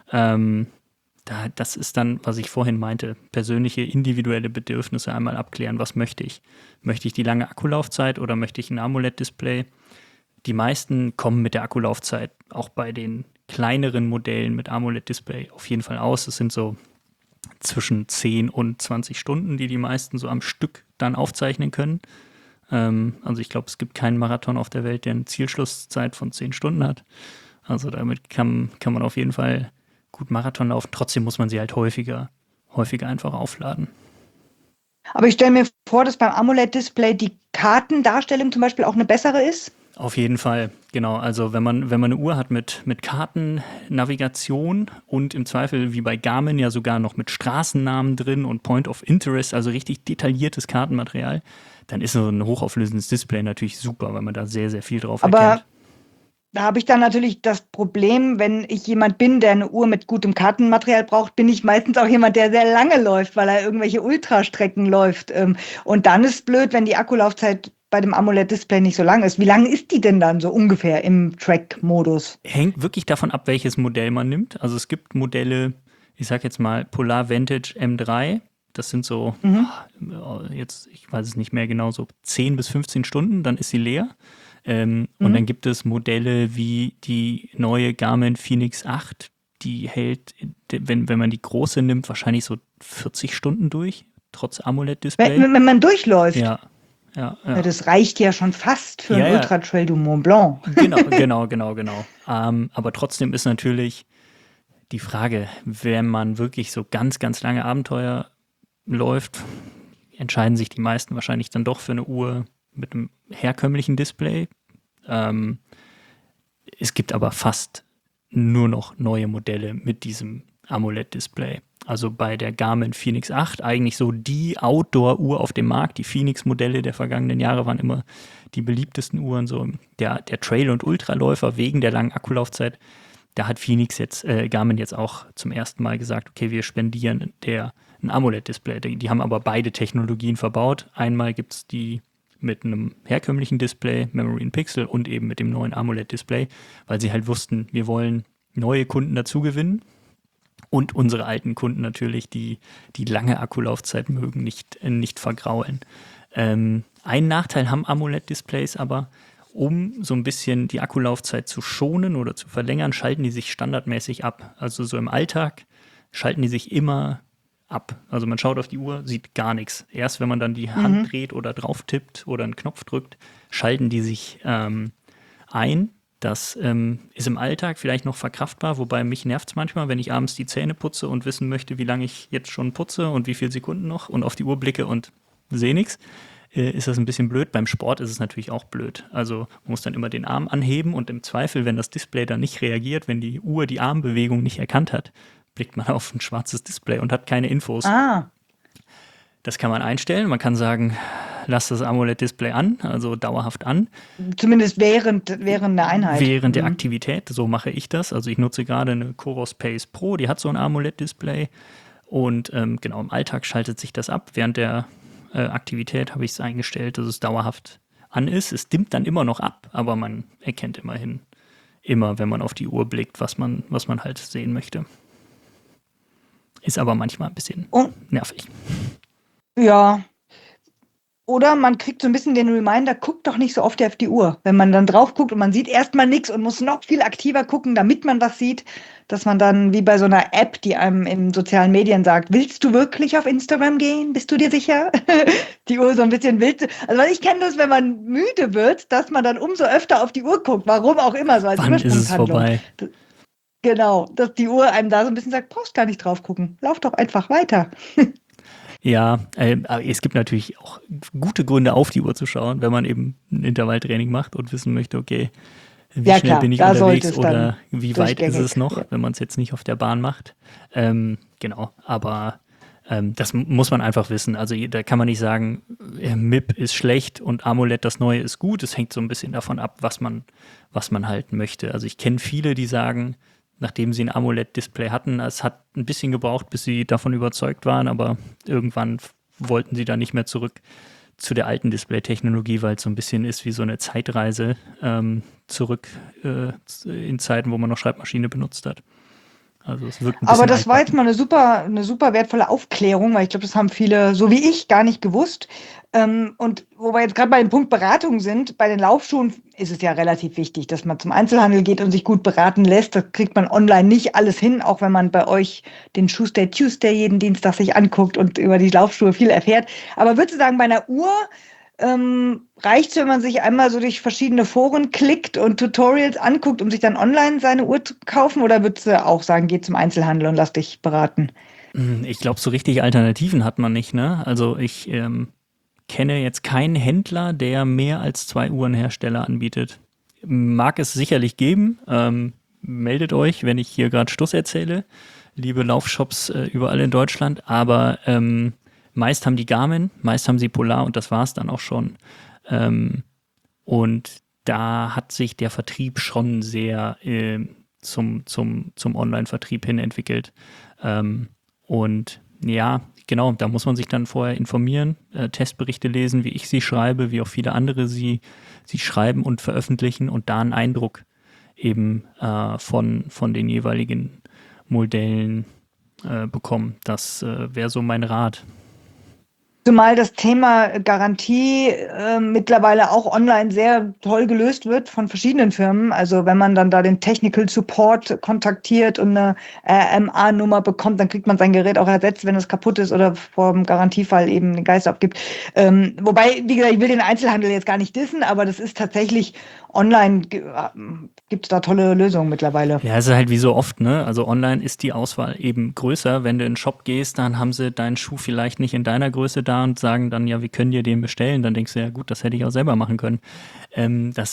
Das ist dann, was ich vorhin meinte, persönliche, individuelle Bedürfnisse einmal abklären. Was möchte ich? Möchte ich die lange Akkulaufzeit oder möchte ich ein AMOLED-Display? Die meisten kommen mit der Akkulaufzeit auch bei den kleineren Modellen mit AMOLED-Display auf jeden Fall aus. Das sind so zwischen 10 und 20 Stunden, die meisten so am Stück dann aufzeichnen können. Also ich glaube, es gibt keinen Marathon auf der Welt, der eine Zielschlusszeit von 10 Stunden hat. Also damit kann man auf jeden Fall gut Marathon laufen. Trotzdem muss man sie halt häufiger einfach aufladen. Aber ich stelle mir vor, dass beim AMOLED-Display die Kartendarstellung zum Beispiel auch eine bessere ist. Auf jeden Fall, genau. Also wenn man eine Uhr hat mit Karten, Navigation und im Zweifel wie bei Garmin ja sogar noch mit Straßennamen drin und Point of Interest, also richtig detailliertes Kartenmaterial, dann ist so ein hochauflösendes Display natürlich super, weil man da sehr, sehr viel drauf erkennt. Da habe ich dann natürlich das Problem, wenn ich jemand bin, der eine Uhr mit gutem Kartenmaterial braucht, bin ich meistens auch jemand, der sehr lange läuft, weil er irgendwelche Ultrastrecken läuft. Und dann ist es blöd, wenn die Akkulaufzeit bei dem AMOLED-Display nicht so lang ist. Wie lange ist die denn dann so ungefähr im Track-Modus? Hängt wirklich davon ab, welches Modell man nimmt. Also es gibt Modelle, ich sag jetzt mal Polar Vantage M3. Das sind so, jetzt, ich weiß es nicht mehr genau, so 10 bis 15 Stunden, dann ist sie leer. Und dann gibt es Modelle wie die neue Garmin Fenix 8, die hält, wenn man die große nimmt, wahrscheinlich so 40 Stunden durch, trotz AMOLED-Display. Wenn man durchläuft. Ja. Das reicht ja schon fast für einen Ultra-Trail du Mont Blanc. Genau. Aber trotzdem ist natürlich die Frage, wenn man wirklich so ganz, ganz lange Abenteuer läuft, entscheiden sich die meisten wahrscheinlich dann doch für eine Uhr mit einem herkömmlichen Display. Es gibt aber fast nur noch neue Modelle mit diesem AMOLED-Display. Also bei der Garmin Fenix 8 eigentlich so die Outdoor-Uhr auf dem Markt. Die Fenix-Modelle der vergangenen Jahre waren immer die beliebtesten Uhren. So der Trail- und Ultraläufer wegen der langen Akkulaufzeit. Da hat Garmin jetzt auch zum ersten Mal gesagt, okay, wir spendieren ein AMOLED-Display. Die haben aber beide Technologien verbaut. Einmal gibt es die mit einem herkömmlichen Display, Memory in Pixel und eben mit dem neuen AMOLED-Display, weil sie halt wussten, wir wollen neue Kunden dazu gewinnen und unsere alten Kunden natürlich, die lange Akkulaufzeit mögen, nicht vergraulen. Einen Nachteil haben AMOLED-Displays aber, um so ein bisschen die Akkulaufzeit zu schonen oder zu verlängern, schalten die sich standardmäßig ab. Also so im Alltag schalten die sich immer ab. Also man schaut auf die Uhr, sieht gar nichts. Erst wenn man dann die Hand dreht oder drauf tippt oder einen Knopf drückt, schalten die sich ein. Das ist im Alltag vielleicht noch verkraftbar, wobei mich nervt es manchmal, wenn ich abends die Zähne putze und wissen möchte, wie lange ich jetzt schon putze und wie viele Sekunden noch und auf die Uhr blicke und sehe nichts. Ist das ein bisschen blöd. Beim Sport ist es natürlich auch blöd. Also man muss dann immer den Arm anheben und im Zweifel, wenn das Display dann nicht reagiert, wenn die Uhr die Armbewegung nicht erkannt hat, blickt man auf ein schwarzes Display und hat keine Infos. Das kann man einstellen. Man kann sagen, lass das AMOLED-Display an, also dauerhaft an. Zumindest während der Einheit. Während der Aktivität, so mache ich das. Also ich nutze gerade eine Coros Pace Pro, die hat so ein AMOLED-Display. Und genau im Alltag schaltet sich das ab. Während der Aktivität habe ich es eingestellt, dass es dauerhaft an ist. Es dimmt dann immer noch ab, aber man erkennt immerhin immer, wenn man auf die Uhr blickt, was man halt sehen möchte. Ist aber manchmal ein bisschen nervig. Ja. Oder man kriegt so ein bisschen den Reminder, guckt doch nicht so oft auf die Uhr. Wenn man dann drauf guckt und man sieht erstmal nichts und muss noch viel aktiver gucken, damit man was sieht, dass man dann wie bei so einer App, die einem in sozialen Medien sagt, willst du wirklich auf Instagram gehen? Bist du dir sicher? Die Uhr so ein bisschen wild. Also ich kenne das, wenn man müde wird, dass man dann umso öfter auf die Uhr guckt, warum auch immer, so als Wann ist es vorbei? Genau, dass die Uhr einem da so ein bisschen sagt, brauchst gar nicht drauf gucken, lauf doch einfach weiter. Ja, aber es gibt natürlich auch gute Gründe, auf die Uhr zu schauen, wenn man eben ein Intervalltraining macht und wissen möchte, okay, wie schnell bin ich unterwegs oder wie weit ist es noch, wenn man es jetzt nicht auf der Bahn macht. Genau, aber das muss man einfach wissen. Also da kann man nicht sagen, MIP ist schlecht und AMOLED, das Neue, ist gut. Es hängt so ein bisschen davon ab, was man halt möchte. Also ich kenne viele, die sagen, nachdem sie ein AMOLED-Display hatten, es hat ein bisschen gebraucht, bis sie davon überzeugt waren, aber irgendwann wollten sie dann nicht mehr zurück zu der alten Display-Technologie, weil es so ein bisschen ist wie so eine Zeitreise zurück in Zeiten, wo man noch Schreibmaschine benutzt hat. Also es wirkt ein Aber bisschen das war jetzt altbacken. mal eine super wertvolle Aufklärung, weil ich glaube, das haben viele, so wie ich, gar nicht gewusst. Und wo wir jetzt gerade bei dem Punkt Beratung sind, bei den Laufschuhen ist es ja relativ wichtig, dass man zum Einzelhandel geht und sich gut beraten lässt. Das kriegt man online nicht alles hin, auch wenn man bei euch den Shoestay Tuesday jeden Dienstag sich anguckt und über die Laufschuhe viel erfährt. Aber würdest du sagen, bei einer Uhr reicht es, wenn man sich einmal so durch verschiedene Foren klickt und Tutorials anguckt, um sich dann online seine Uhr zu kaufen? Oder würdest du auch sagen, geh zum Einzelhandel und lass dich beraten? Ich glaube, so richtig Alternativen hat man nicht, ne? Also ich kenne jetzt keinen Händler, der mehr als 2 Uhrenhersteller anbietet. Mag es sicherlich geben. Meldet euch, wenn ich hier gerade Stuss erzähle. Liebe Laufshops überall in Deutschland. Aber meist haben die Garmin, meist haben sie Polar und das war es dann auch schon. Ähm, und da hat sich der Vertrieb schon sehr zum Online-Vertrieb hin entwickelt. Ähm, und ja, genau, da muss man sich dann vorher informieren, Testberichte lesen, wie ich sie schreibe, wie auch viele andere sie schreiben und veröffentlichen und da einen Eindruck eben von den jeweiligen Modellen bekommen. Das wäre so mein Rat. Zumal das Thema Garantie mittlerweile auch online sehr toll gelöst wird von verschiedenen Firmen. Also wenn man dann da den Technical Support kontaktiert und eine RMA-Nummer bekommt, dann kriegt man sein Gerät auch ersetzt, wenn es kaputt ist oder vor dem Garantiefall eben den Geist abgibt. Wobei, wie gesagt, ich will den Einzelhandel jetzt gar nicht dissen, aber das ist tatsächlich online, gibt es da tolle Lösungen mittlerweile. Ja, es ist halt wie so oft, ne? Also online ist die Auswahl eben größer. Wenn du in den Shop gehst, dann haben sie deinen Schuh vielleicht nicht in deiner Größe da und sagen dann, ja, wir können dir den bestellen. Dann denkst du, ja gut, das hätte ich auch selber machen können. Das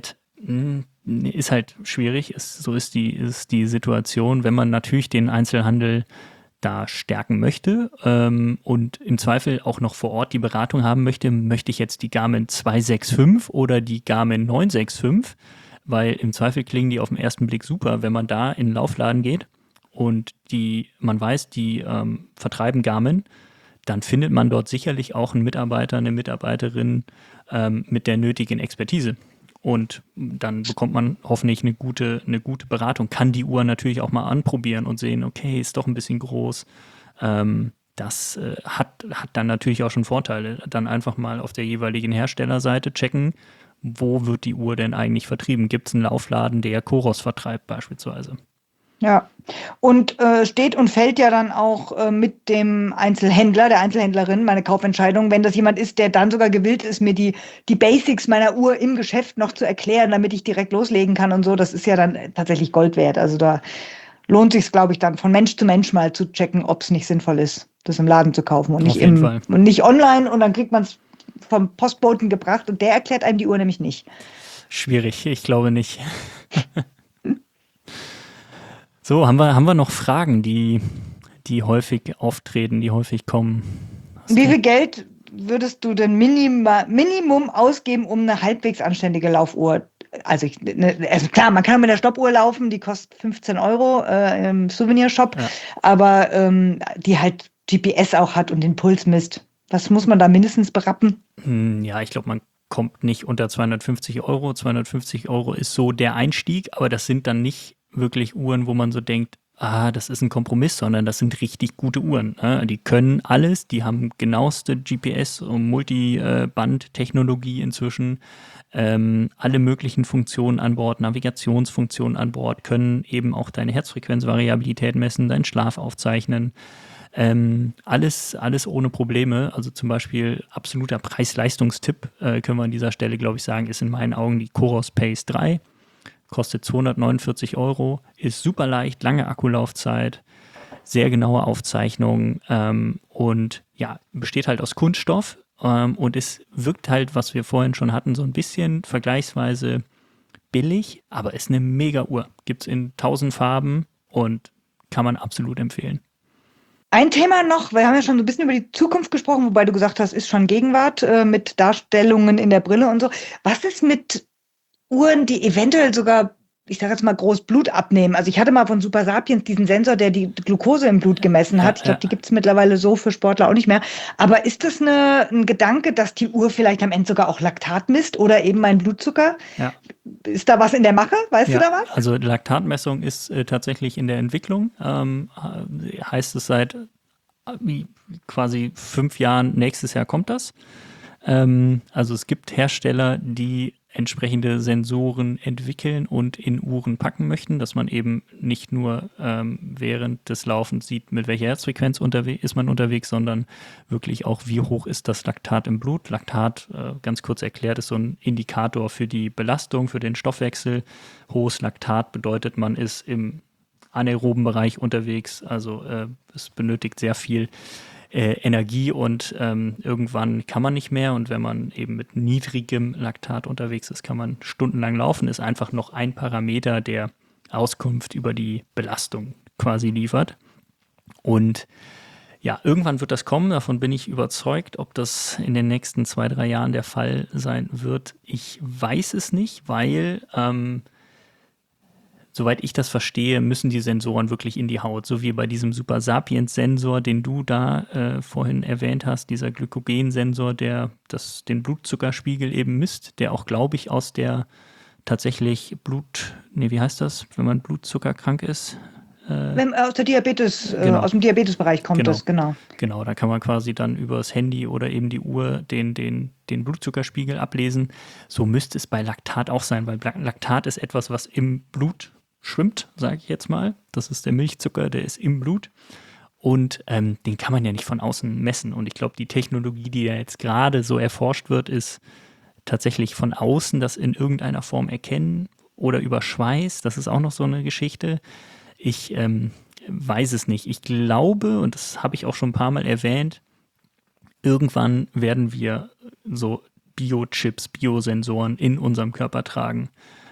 ist halt schwierig. So ist die Situation, wenn man natürlich den Einzelhandel da stärken möchte und im Zweifel auch noch vor Ort die Beratung haben möchte, möchte ich jetzt die Garmin 265 oder die Garmin 965, weil im Zweifel klingen die auf den ersten Blick super, wenn man da in den Laufladen geht und man weiß, die vertreiben Garmin, dann findet man dort sicherlich auch einen Mitarbeiter, eine Mitarbeiterin mit der nötigen Expertise. Und dann bekommt man hoffentlich eine gute Beratung, kann die Uhr natürlich auch mal anprobieren und sehen, okay, ist doch ein bisschen groß. Das hat dann natürlich auch schon Vorteile. Dann einfach mal auf der jeweiligen Herstellerseite checken, wo wird die Uhr denn eigentlich vertrieben? Gibt es einen Laufladen, der Koros vertreibt beispielsweise? Ja, und steht und fällt ja dann auch mit dem Einzelhändler, der Einzelhändlerin, meine Kaufentscheidung, wenn das jemand ist, der dann sogar gewillt ist, mir die Basics meiner Uhr im Geschäft noch zu erklären, damit ich direkt loslegen kann und so, das ist ja dann tatsächlich Gold wert. Also da lohnt sich, glaube ich, dann von Mensch zu Mensch mal zu checken, ob es nicht sinnvoll ist, das im Laden zu kaufen und Auf jeden Fall. und nicht online und dann kriegt man es vom Postboten gebracht und der erklärt einem die Uhr nämlich nicht. Schwierig, ich glaube nicht. So, haben wir noch Fragen, die häufig auftreten, die häufig kommen? Hast Wie du? viel Geld würdest du denn Minimum ausgeben, um eine halbwegs anständige Laufuhr? Also klar, man kann mit der Stoppuhr laufen, die kostet 15 Euro im Souvenirshop, Ja. aber die halt GPS auch hat und den Puls misst. Was muss man da mindestens berappen? Ja, ich glaube, man kommt nicht unter 250 Euro. 250 Euro ist so der Einstieg, aber das sind dann nicht wirklich Uhren, wo man so denkt, das ist ein Kompromiss, sondern das sind richtig gute Uhren. Ne? Die können alles, die haben genaueste GPS- und Multiband-Technologie inzwischen, alle möglichen Funktionen an Bord, Navigationsfunktionen an Bord, können eben auch deine Herzfrequenzvariabilität messen, deinen Schlaf aufzeichnen. Alles ohne Probleme. Also zum Beispiel absoluter Preis-Leistungstipp, können wir an dieser Stelle, glaube ich, sagen, ist in meinen Augen die Coros Pace 3. Kostet 249 Euro, ist super leicht, lange Akkulaufzeit, sehr genaue Aufzeichnungen und ja, besteht halt aus Kunststoff und es wirkt halt, was wir vorhin schon hatten, so ein bisschen vergleichsweise billig, aber ist eine mega Uhr. Gibt es in 1000 Farben und kann man absolut empfehlen. Ein Thema noch, wir haben ja schon so ein bisschen über die Zukunft gesprochen, wobei du gesagt hast, ist schon Gegenwart mit Darstellungen in der Brille und so. Was ist mit Uhren, die eventuell sogar ich sage jetzt mal, groß Blut abnehmen. Also ich hatte mal von Super Sapiens diesen Sensor, der die Glucose im Blut gemessen hat. Ich glaube, die gibt es mittlerweile so für Sportler auch nicht mehr. Aber ist das ein Gedanke, dass die Uhr vielleicht am Ende sogar auch Laktat misst oder eben mein Blutzucker? Ja. Ist da was in der Mache? Weißt du da was? Also Laktatmessung ist tatsächlich in der Entwicklung. Heißt es seit quasi 5 Jahren, nächstes Jahr kommt das. Also es gibt Hersteller, die entsprechende Sensoren entwickeln und in Uhren packen möchten, dass man eben nicht nur während des Laufens sieht, mit welcher Herzfrequenz ist man unterwegs, sondern wirklich auch, wie hoch ist das Laktat im Blut. Laktat, ganz kurz erklärt, ist so ein Indikator für die Belastung, für den Stoffwechsel. Hohes Laktat bedeutet, man ist im anaeroben Bereich unterwegs, also es benötigt sehr viel Energie und irgendwann kann man nicht mehr, und wenn man eben mit niedrigem Laktat unterwegs ist, kann man stundenlang laufen, ist einfach noch ein Parameter, der Auskunft über die Belastung quasi liefert. Und ja, irgendwann wird das kommen, davon bin ich überzeugt. Ob das in den nächsten 2-3 Jahren der Fall sein wird, ich weiß es nicht, weil soweit ich das verstehe, müssen die Sensoren wirklich in die Haut. So wie bei diesem Super Sapiens-Sensor, den du da vorhin erwähnt hast, dieser Glykogensensor, der den Blutzuckerspiegel eben misst, der auch, glaube ich, aus der tatsächlich wie heißt das, wenn man blutzuckerkrank ist? Aus der Diabetes, Genau. aus dem Diabetesbereich kommt das, genau. Genau, da kann man quasi dann übers Handy oder eben die Uhr den Blutzuckerspiegel ablesen. So müsste es bei Laktat auch sein, weil Laktat ist etwas, was im Blut schwimmt, sage ich jetzt mal. Das ist der Milchzucker, der ist im Blut. Und den kann man ja nicht von außen messen. Und ich glaube, die Technologie, die ja jetzt gerade so erforscht wird, ist tatsächlich von außen das in irgendeiner Form erkennen oder über Schweiß. Das ist auch noch so eine Geschichte. Ich weiß es nicht. Ich glaube, und das habe ich auch schon ein paar Mal erwähnt, irgendwann werden wir so Biochips, Biosensoren in unserem Körper tragen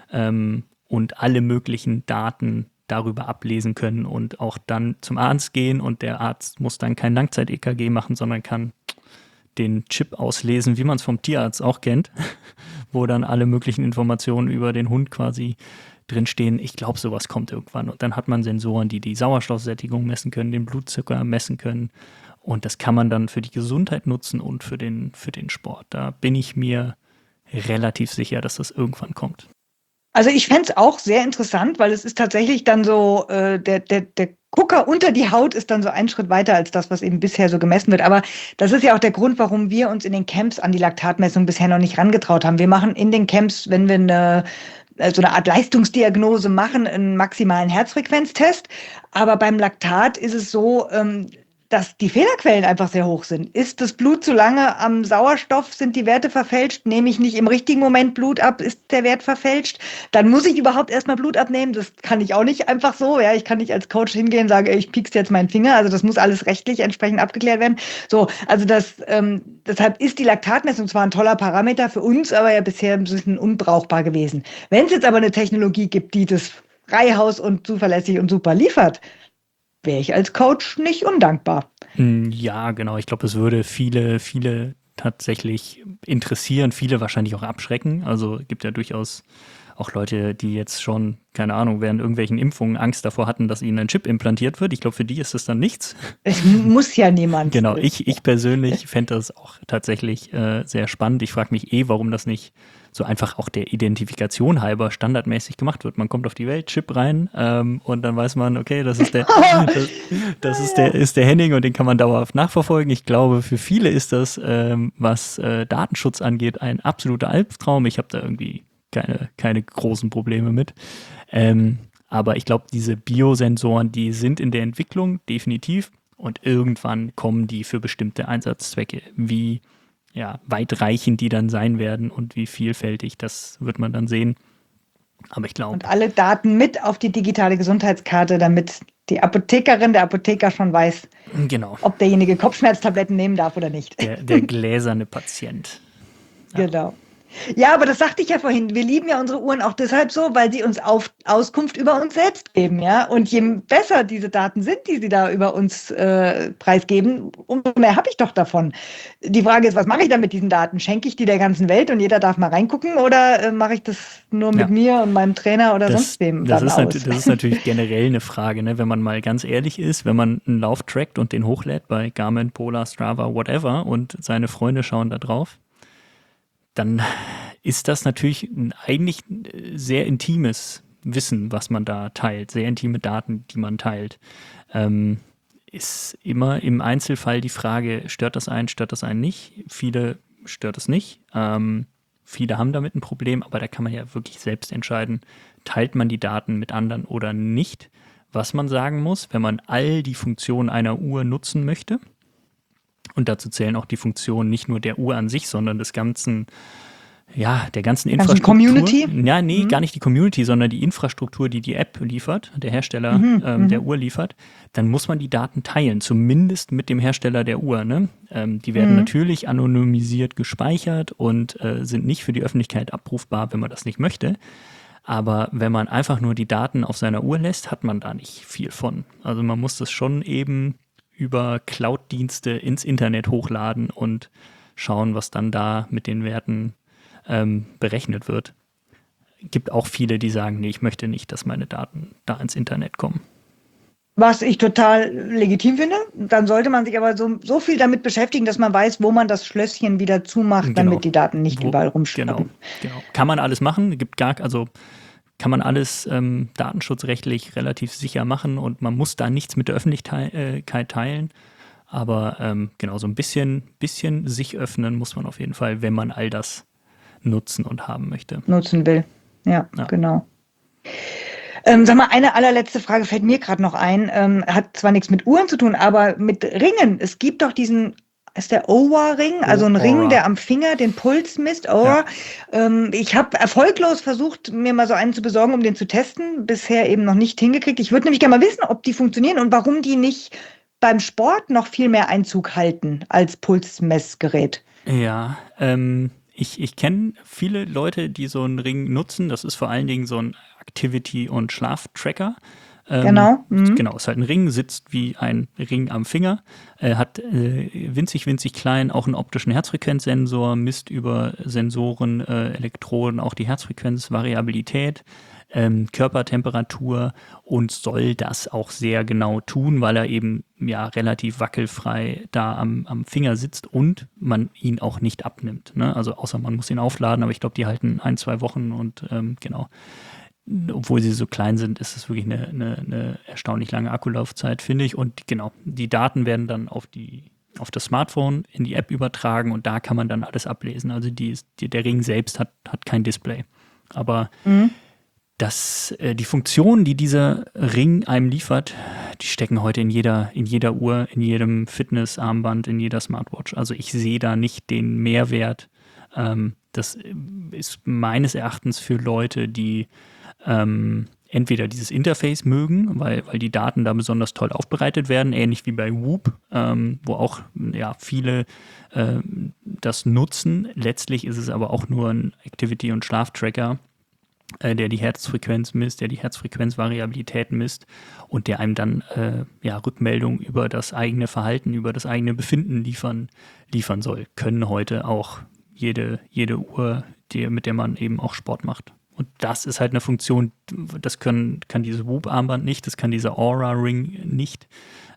und alle möglichen Daten darüber ablesen können und auch dann zum Arzt gehen, und der Arzt muss dann kein Langzeit-EKG machen, sondern kann den Chip auslesen, wie man es vom Tierarzt auch kennt, wo dann alle möglichen Informationen über den Hund quasi drinstehen. Ich glaube, sowas kommt irgendwann. Und dann hat man Sensoren, die die Sauerstoffsättigung messen können, den Blutzucker messen können. Und das kann man dann für die Gesundheit nutzen und für den Sport. Da bin ich mir relativ sicher, dass das irgendwann kommt. Also ich fände es auch sehr interessant, weil es ist tatsächlich dann so, der Gucker unter die Haut ist dann so einen Schritt weiter als das, was eben bisher so gemessen wird. Aber das ist ja auch der Grund, warum wir uns in den Camps an die Laktatmessung bisher noch nicht rangetraut haben. Wir machen in den Camps, wenn wir so eine Art Leistungsdiagnose machen, einen maximalen Herzfrequenztest. Aber beim Laktat ist es so, dass die Fehlerquellen einfach sehr hoch sind. Ist das Blut zu lange am Sauerstoff, sind die Werte verfälscht? Nehme ich nicht im richtigen Moment Blut ab, ist der Wert verfälscht? Dann muss ich überhaupt erstmal Blut abnehmen. Das kann ich auch nicht einfach so. Ja, ich kann nicht als Coach hingehen und sagen, ich piekse jetzt meinen Finger. Also das muss alles rechtlich entsprechend abgeklärt werden. So, also deshalb ist die Laktatmessung zwar ein toller Parameter für uns, aber ja bisher ein bisschen unbrauchbar gewesen. Wenn es jetzt aber eine Technologie gibt, die das Freihaus und zuverlässig und super liefert, wäre ich als Coach nicht undankbar. Ja, genau. Ich glaube, es würde viele tatsächlich interessieren, viele wahrscheinlich auch abschrecken. Also es gibt ja durchaus auch Leute, die jetzt schon, keine Ahnung, während irgendwelchen Impfungen Angst davor hatten, dass ihnen ein Chip implantiert wird. Ich glaube, für die ist das dann nichts. Es muss ja niemand. Genau, ich persönlich fände das auch tatsächlich sehr spannend. Ich frage mich warum das nicht so einfach auch der Identifikation halber standardmäßig gemacht wird. Man kommt auf die Welt, Chip rein und dann weiß man, okay, das ist der Henning, und den kann man dauerhaft nachverfolgen. Ich glaube, für viele ist das, was Datenschutz angeht, ein absoluter Albtraum. Ich habe da irgendwie keine großen Probleme mit. Aber ich glaube, diese Biosensoren, die sind in der Entwicklung, definitiv. Und irgendwann kommen die für bestimmte Einsatzzwecke. Wie weitreichend die dann sein werden und wie vielfältig, das wird man dann sehen. Aber ich glaube. Und alle Daten mit auf die digitale Gesundheitskarte, damit die Apothekerin, der Apotheker schon weiß, genau, ob derjenige Kopfschmerztabletten nehmen darf oder nicht. Der gläserne Patient. Ja. Genau. Ja, aber das sagte ich ja vorhin. Wir lieben ja unsere Uhren auch deshalb so, weil sie uns Auskunft über uns selbst geben, ja. Und je besser diese Daten sind, die sie da über uns preisgeben, umso mehr habe ich doch davon. Die Frage ist, was mache ich dann mit diesen Daten? Schenke ich die der ganzen Welt und jeder darf mal reingucken oder mache ich das nur mit Ja, mir und meinem Trainer oder sonst wem dann aus? das ist natürlich generell eine Frage, ne? Wenn man mal ganz ehrlich ist, wenn man einen Lauf trackt und den hochlädt bei Garmin, Polar, Strava, whatever und seine Freunde schauen da drauf, dann ist das natürlich eigentlich sehr intimes Wissen, was man da teilt, sehr intime Daten, die man teilt. Ähm, Ist immer im Einzelfall die Frage, stört das einen nicht? Viele stört es nicht. Viele haben damit ein Problem, aber da kann man ja wirklich selbst entscheiden, teilt man die Daten mit anderen oder nicht. Was man sagen muss, wenn man all die Funktionen einer Uhr nutzen möchte, und dazu zählen auch die Funktionen nicht nur der Uhr an sich, sondern des ganzen, ja, der ganzen Also Infrastruktur. Community? Ja, nee, gar nicht die Community, sondern die Infrastruktur, die die App liefert, der Hersteller der Uhr liefert, dann muss man die Daten teilen, zumindest mit dem Hersteller der Uhr. Ne? Die werden natürlich anonymisiert gespeichert und sind nicht für die Öffentlichkeit abrufbar, wenn man das nicht möchte. Aber wenn man einfach nur die Daten auf seiner Uhr lässt, hat man da nicht viel von. Also man muss das schon eben über Cloud-Dienste ins Internet hochladen und schauen, was dann da mit den Werten berechnet wird. Gibt auch viele, die sagen, nee, ich möchte nicht, dass meine Daten da ins Internet kommen. Was ich total legitim finde. Dann sollte man sich aber so viel damit beschäftigen, dass man weiß, wo man das Schlösschen wieder zumacht, Genau. damit die Daten nicht überall Genau, rumschwappen. genau. Kann man alles machen, also kann man alles datenschutzrechtlich relativ sicher machen und man muss da nichts mit der Öffentlichkeit teilen. Aber genau, so ein bisschen sich öffnen muss man auf jeden Fall, wenn man all das nutzen und haben möchte. Nutzen will. Ja, Ja. genau. Sag mal, eine allerletzte Frage fällt mir gerade noch ein. Hat zwar nichts mit Uhren zu tun, aber mit Ringen. Es gibt doch diesen, ist der Oura-Ring, also ein Ring, Oura. der am Finger den Puls misst. Oura. Ich habe erfolglos versucht, mir mal so einen zu besorgen, um den zu testen. Bisher eben noch nicht hingekriegt. Ich würde nämlich gerne mal wissen, ob die funktionieren und warum die nicht beim Sport noch viel mehr Einzug halten als Pulsmessgerät. Ja, ich kenne viele Leute, die so einen Ring nutzen. Das ist vor allen Dingen so ein Activity- und Schlaftracker. Genau. Mhm. Genau, ist halt ein Ring, sitzt wie ein Ring am Finger, hat winzig klein auch einen optischen Herzfrequenzsensor, misst über Sensoren, Elektroden auch die Herzfrequenzvariabilität, Körpertemperatur und soll das auch sehr genau tun, weil er eben ja relativ wackelfrei da am Finger sitzt und man ihn auch nicht abnimmt. Ne? Also außer man muss ihn aufladen, aber ich glaube, die halten 1-2 Wochen und genau. Obwohl sie so klein sind, ist es wirklich eine erstaunlich lange Akkulaufzeit, finde ich. Und genau, die Daten werden dann auf das Smartphone in die App übertragen und da kann man dann alles ablesen. Also der Ring selbst hat kein Display. Aber die Funktionen, die dieser Ring einem liefert, die stecken heute in jeder Uhr, in jedem Fitnessarmband, in jeder Smartwatch. Also ich sehe da nicht den Mehrwert. Das ist meines Erachtens für Leute, die entweder dieses Interface mögen, weil die Daten da besonders toll aufbereitet werden, ähnlich wie bei Whoop, wo auch ja, viele das nutzen. Letztlich ist es aber auch nur ein Activity- und Schlaftracker, der die Herzfrequenz misst, der die Herzfrequenzvariabilität misst und der einem dann Rückmeldung über das eigene Verhalten, über das eigene Befinden liefern soll. Können heute auch jede Uhr, mit der man eben auch Sport macht. Und das ist halt eine Funktion, das kann dieses Whoop-Armband nicht, das kann dieser Oura-Ring nicht.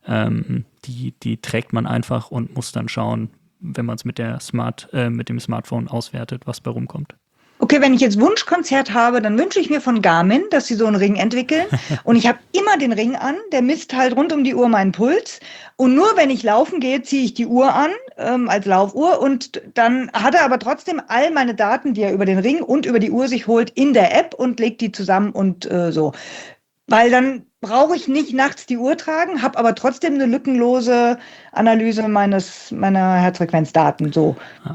Die trägt man einfach und muss dann schauen, wenn man es mit dem Smartphone auswertet, was bei rumkommt. Okay, wenn ich jetzt Wunschkonzert habe, dann wünsche ich mir von Garmin, dass sie so einen Ring entwickeln. Und ich habe immer den Ring an, der misst halt rund um die Uhr meinen Puls. Und nur wenn ich laufen gehe, ziehe ich die Uhr an als Laufuhr. Und dann hat er aber trotzdem all meine Daten, die er über den Ring und über die Uhr sich holt, in der App und legt die zusammen und so. Weil dann brauche ich nicht nachts die Uhr tragen, habe aber trotzdem eine lückenlose Analyse meiner Herzfrequenzdaten. So. Ja.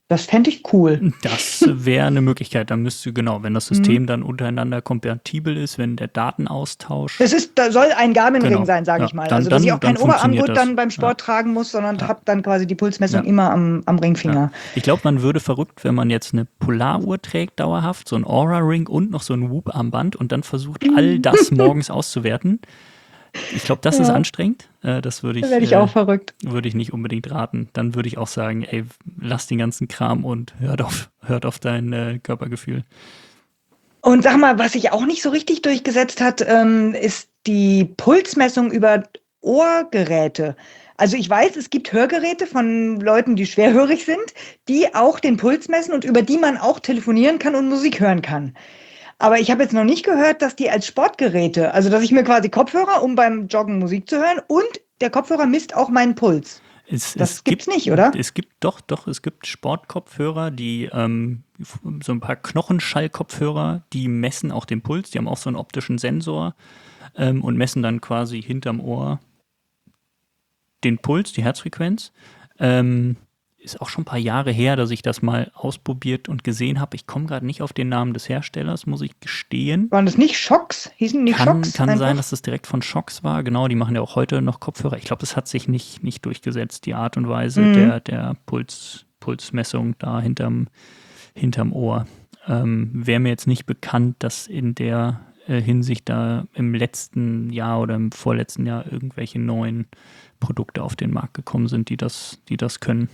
Das fände ich cool. Das wäre eine Möglichkeit. Dann müsste, genau, wenn das System dann untereinander kompatibel ist, wenn der Datenaustausch. Da soll ein Garmin-Ring Genau, sein, sage ja, ich mal. dann, Also, dass ich dann, auch dann kein funktioniert Oberarmgurt das. dann beim Ja, Sport tragen muss, sondern ja, habe dann quasi die Pulsmessung ja. immer am Ringfinger. Ja. Ich glaube, man würde verrückt, wenn man jetzt eine Polaruhr trägt, dauerhaft, so ein Aura-Ring und noch so ein Whoop-Armband und dann versucht, all das morgens auszuwerten. Ich glaube, das ist Ja, anstrengend. Das würde da werde ich auch verrückt. ich nicht unbedingt raten. Dann würde ich auch sagen, ey, lass den ganzen Kram und hört auf dein Körpergefühl. Und sag mal, was sich auch nicht so richtig durchgesetzt hat, ist die Pulsmessung über Ohrgeräte. Also ich weiß, es gibt Hörgeräte von Leuten, die schwerhörig sind, die auch den Puls messen und über die man auch telefonieren kann und Musik hören kann. Aber ich habe jetzt noch nicht gehört, dass die als Sportgeräte, also dass ich mir quasi Kopfhörer, um beim Joggen Musik zu hören, und der Kopfhörer misst auch meinen Puls. Das gibt's nicht, oder? Es gibt es gibt Sportkopfhörer, die so ein paar Knochenschallkopfhörer, die messen auch den Puls, die haben auch so einen optischen Sensor und messen dann quasi hinterm Ohr den Puls, die Herzfrequenz. Ist auch schon ein paar Jahre her, dass ich das mal ausprobiert und gesehen habe. Ich komme gerade nicht auf den Namen des Herstellers, muss ich gestehen. Waren das nicht Schocks? Hießen die Schocks? Kann sein, dass das direkt von Shocks war. Genau, die machen ja auch heute noch Kopfhörer. Ich glaube, das hat sich nicht durchgesetzt, die Art und Weise der Pulsmessung da hinterm Ohr. Wäre mir jetzt nicht bekannt, dass in der Hinsicht da im letzten Jahr oder im vorletzten Jahr irgendwelche neuen Produkte auf den Markt gekommen sind, die das können.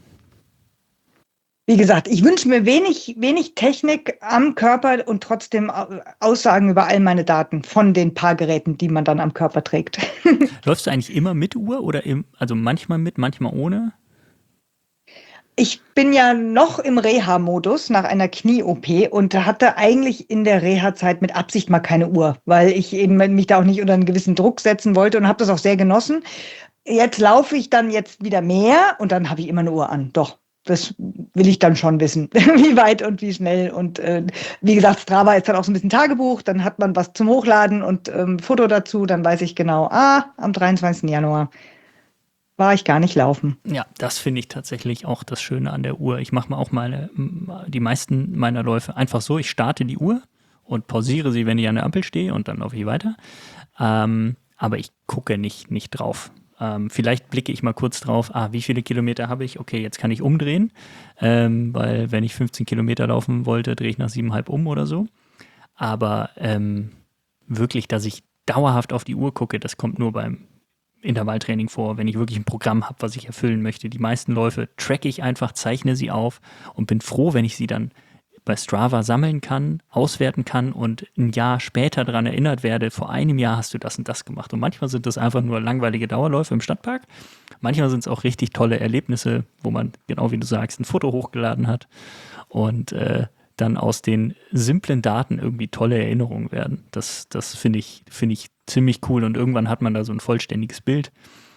Wie gesagt, ich wünsche mir wenig Technik am Körper und trotzdem Aussagen über all meine Daten von den paar Geräten, die man dann am Körper trägt. Läufst du eigentlich immer mit Uhr oder also manchmal mit, manchmal ohne? Ich bin ja noch im Reha-Modus nach einer Knie-OP und hatte eigentlich in der Reha-Zeit mit Absicht mal keine Uhr, weil ich eben mich da auch nicht unter einen gewissen Druck setzen wollte und habe das auch sehr genossen. Jetzt laufe ich dann jetzt wieder mehr und dann habe ich immer eine Uhr an. Doch, das will ich dann schon wissen, wie weit und wie schnell. Und wie gesagt, Strava ist dann auch so ein bisschen Tagebuch, dann hat man was zum Hochladen und Foto dazu, dann weiß ich genau, am 23. Januar war ich gar nicht laufen. Ja, das finde ich tatsächlich auch das Schöne an der Uhr. Ich mache mal auch die meisten meiner Läufe einfach so, ich starte die Uhr und pausiere sie, wenn ich an der Ampel stehe und dann laufe ich weiter. Aber ich gucke nicht drauf. Vielleicht blicke ich mal kurz drauf, wie viele Kilometer habe ich? Okay, jetzt kann ich umdrehen, weil wenn ich 15 Kilometer laufen wollte, drehe ich nach 7,5 um oder so. Aber wirklich, dass ich dauerhaft auf die Uhr gucke, das kommt nur beim Intervalltraining vor, wenn ich wirklich ein Programm habe, was ich erfüllen möchte. Die meisten Läufe tracke ich einfach, zeichne sie auf und bin froh, wenn ich sie dann bei Strava sammeln kann, auswerten kann und ein Jahr später daran erinnert werde, vor einem Jahr hast du das und das gemacht. Und manchmal sind das einfach nur langweilige Dauerläufe im Stadtpark. Manchmal sind es auch richtig tolle Erlebnisse, wo man, genau wie du sagst, ein Foto hochgeladen hat und dann aus den simplen Daten irgendwie tolle Erinnerungen werden. Das finde ich ziemlich cool und irgendwann hat man da so ein vollständiges Bild.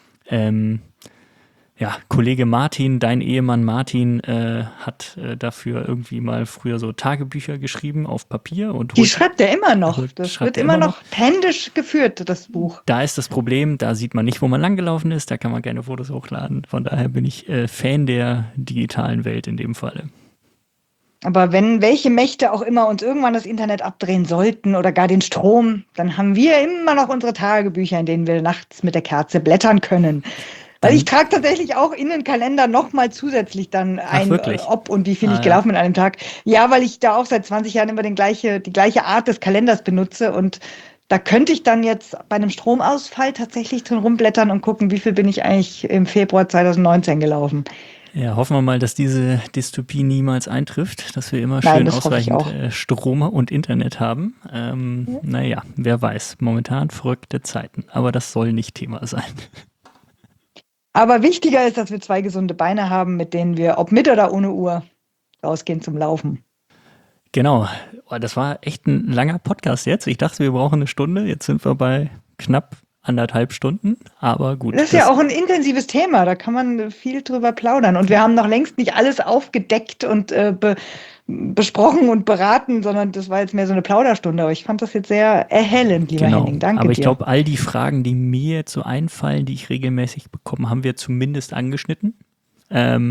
Kollege Martin, dein Ehemann Martin, hat dafür irgendwie mal früher so Tagebücher geschrieben auf Papier. Die schreibt er immer noch. Das wird immer noch händisch geführt, das Buch. Da ist das Problem, da sieht man nicht, wo man langgelaufen ist, da kann man keine Fotos hochladen. Von daher bin ich Fan der digitalen Welt in dem Falle. Aber wenn welche Mächte auch immer uns irgendwann das Internet abdrehen sollten oder gar den Strom, dann haben wir immer noch unsere Tagebücher, in denen wir nachts mit der Kerze blättern können. Weil ich trage tatsächlich auch in den Kalender nochmal zusätzlich dann ein, ob und wie viel ich gelaufen bin an einem Tag. Ja, weil ich da auch seit 20 Jahren immer die gleiche Art des Kalenders benutze und da könnte ich dann jetzt bei einem Stromausfall tatsächlich drin rumblättern und gucken, wie viel bin ich eigentlich im Februar 2019 gelaufen. Ja, hoffen wir mal, dass diese Dystopie niemals eintrifft, dass wir immer schön ausreichend Strom und Internet haben. Naja, wer weiß. Momentan verrückte Zeiten. Aber das soll nicht Thema sein. Aber wichtiger ist, dass wir 2 gesunde Beine haben, mit denen wir, ob mit oder ohne Uhr, rausgehen zum Laufen. Genau. Das war echt ein langer Podcast jetzt. Ich dachte, wir brauchen eine Stunde. Jetzt sind wir bei knapp 1,5 Stunden, aber gut. Das ist ja auch ein intensives Thema, da kann man viel drüber plaudern. Und wir haben noch längst nicht alles aufgedeckt und besprochen und beraten, sondern das war jetzt mehr so eine Plauderstunde. Aber ich fand das jetzt sehr erhellend, lieber Henning. Danke dir. Aber ich glaube, all die Fragen, die mir jetzt so einfallen, die ich regelmäßig bekomme, haben wir zumindest angeschnitten.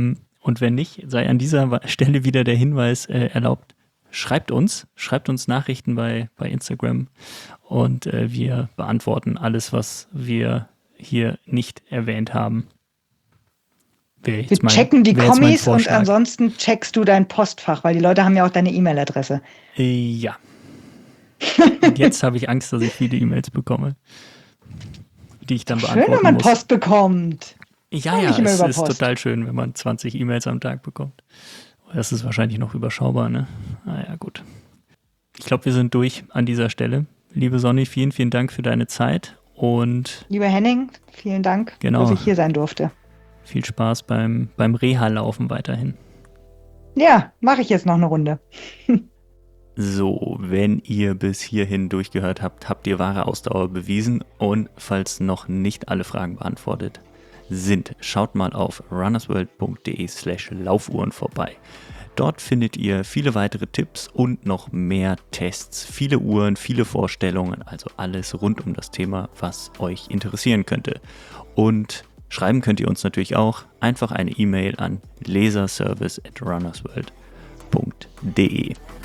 Und wenn nicht, sei an dieser Stelle wieder der Hinweis erlaubt, schreibt uns Nachrichten bei Instagram und wir beantworten alles, was wir hier nicht erwähnt haben. Wir checken die wäre jetzt mein Kommis und Vorschlag. ansonsten checkst du dein Postfach, weil die Leute haben ja auch deine E-Mail-Adresse. Ja. Und jetzt habe ich Angst, dass ich viele E-Mails bekomme, die ich dann beantworten Schön, wenn man muss. Post bekommt. Ja, Nicht immer es über ist Post. total schön, wenn man 20 E-Mails am Tag bekommt. Das ist wahrscheinlich noch überschaubar, ne? Naja, gut. Ich glaube, wir sind durch an dieser Stelle. Liebe Sonny, vielen, vielen Dank für deine Zeit und Lieber Henning, vielen Dank, Genau. dass ich hier sein durfte. viel Spaß beim Reha-Laufen weiterhin. Ja, mache ich jetzt noch eine Runde. So, wenn ihr bis hierhin durchgehört habt, habt ihr wahre Ausdauer bewiesen und falls noch nicht alle Fragen beantwortet sind, schaut mal auf runnersworld.de/Laufuhren vorbei. Dort findet ihr viele weitere Tipps und noch mehr Tests, viele Uhren, viele Vorstellungen, also alles rund um das Thema, was euch interessieren könnte. Und schreiben könnt ihr uns natürlich auch einfach eine E-Mail an leserservice@runnersworld.de.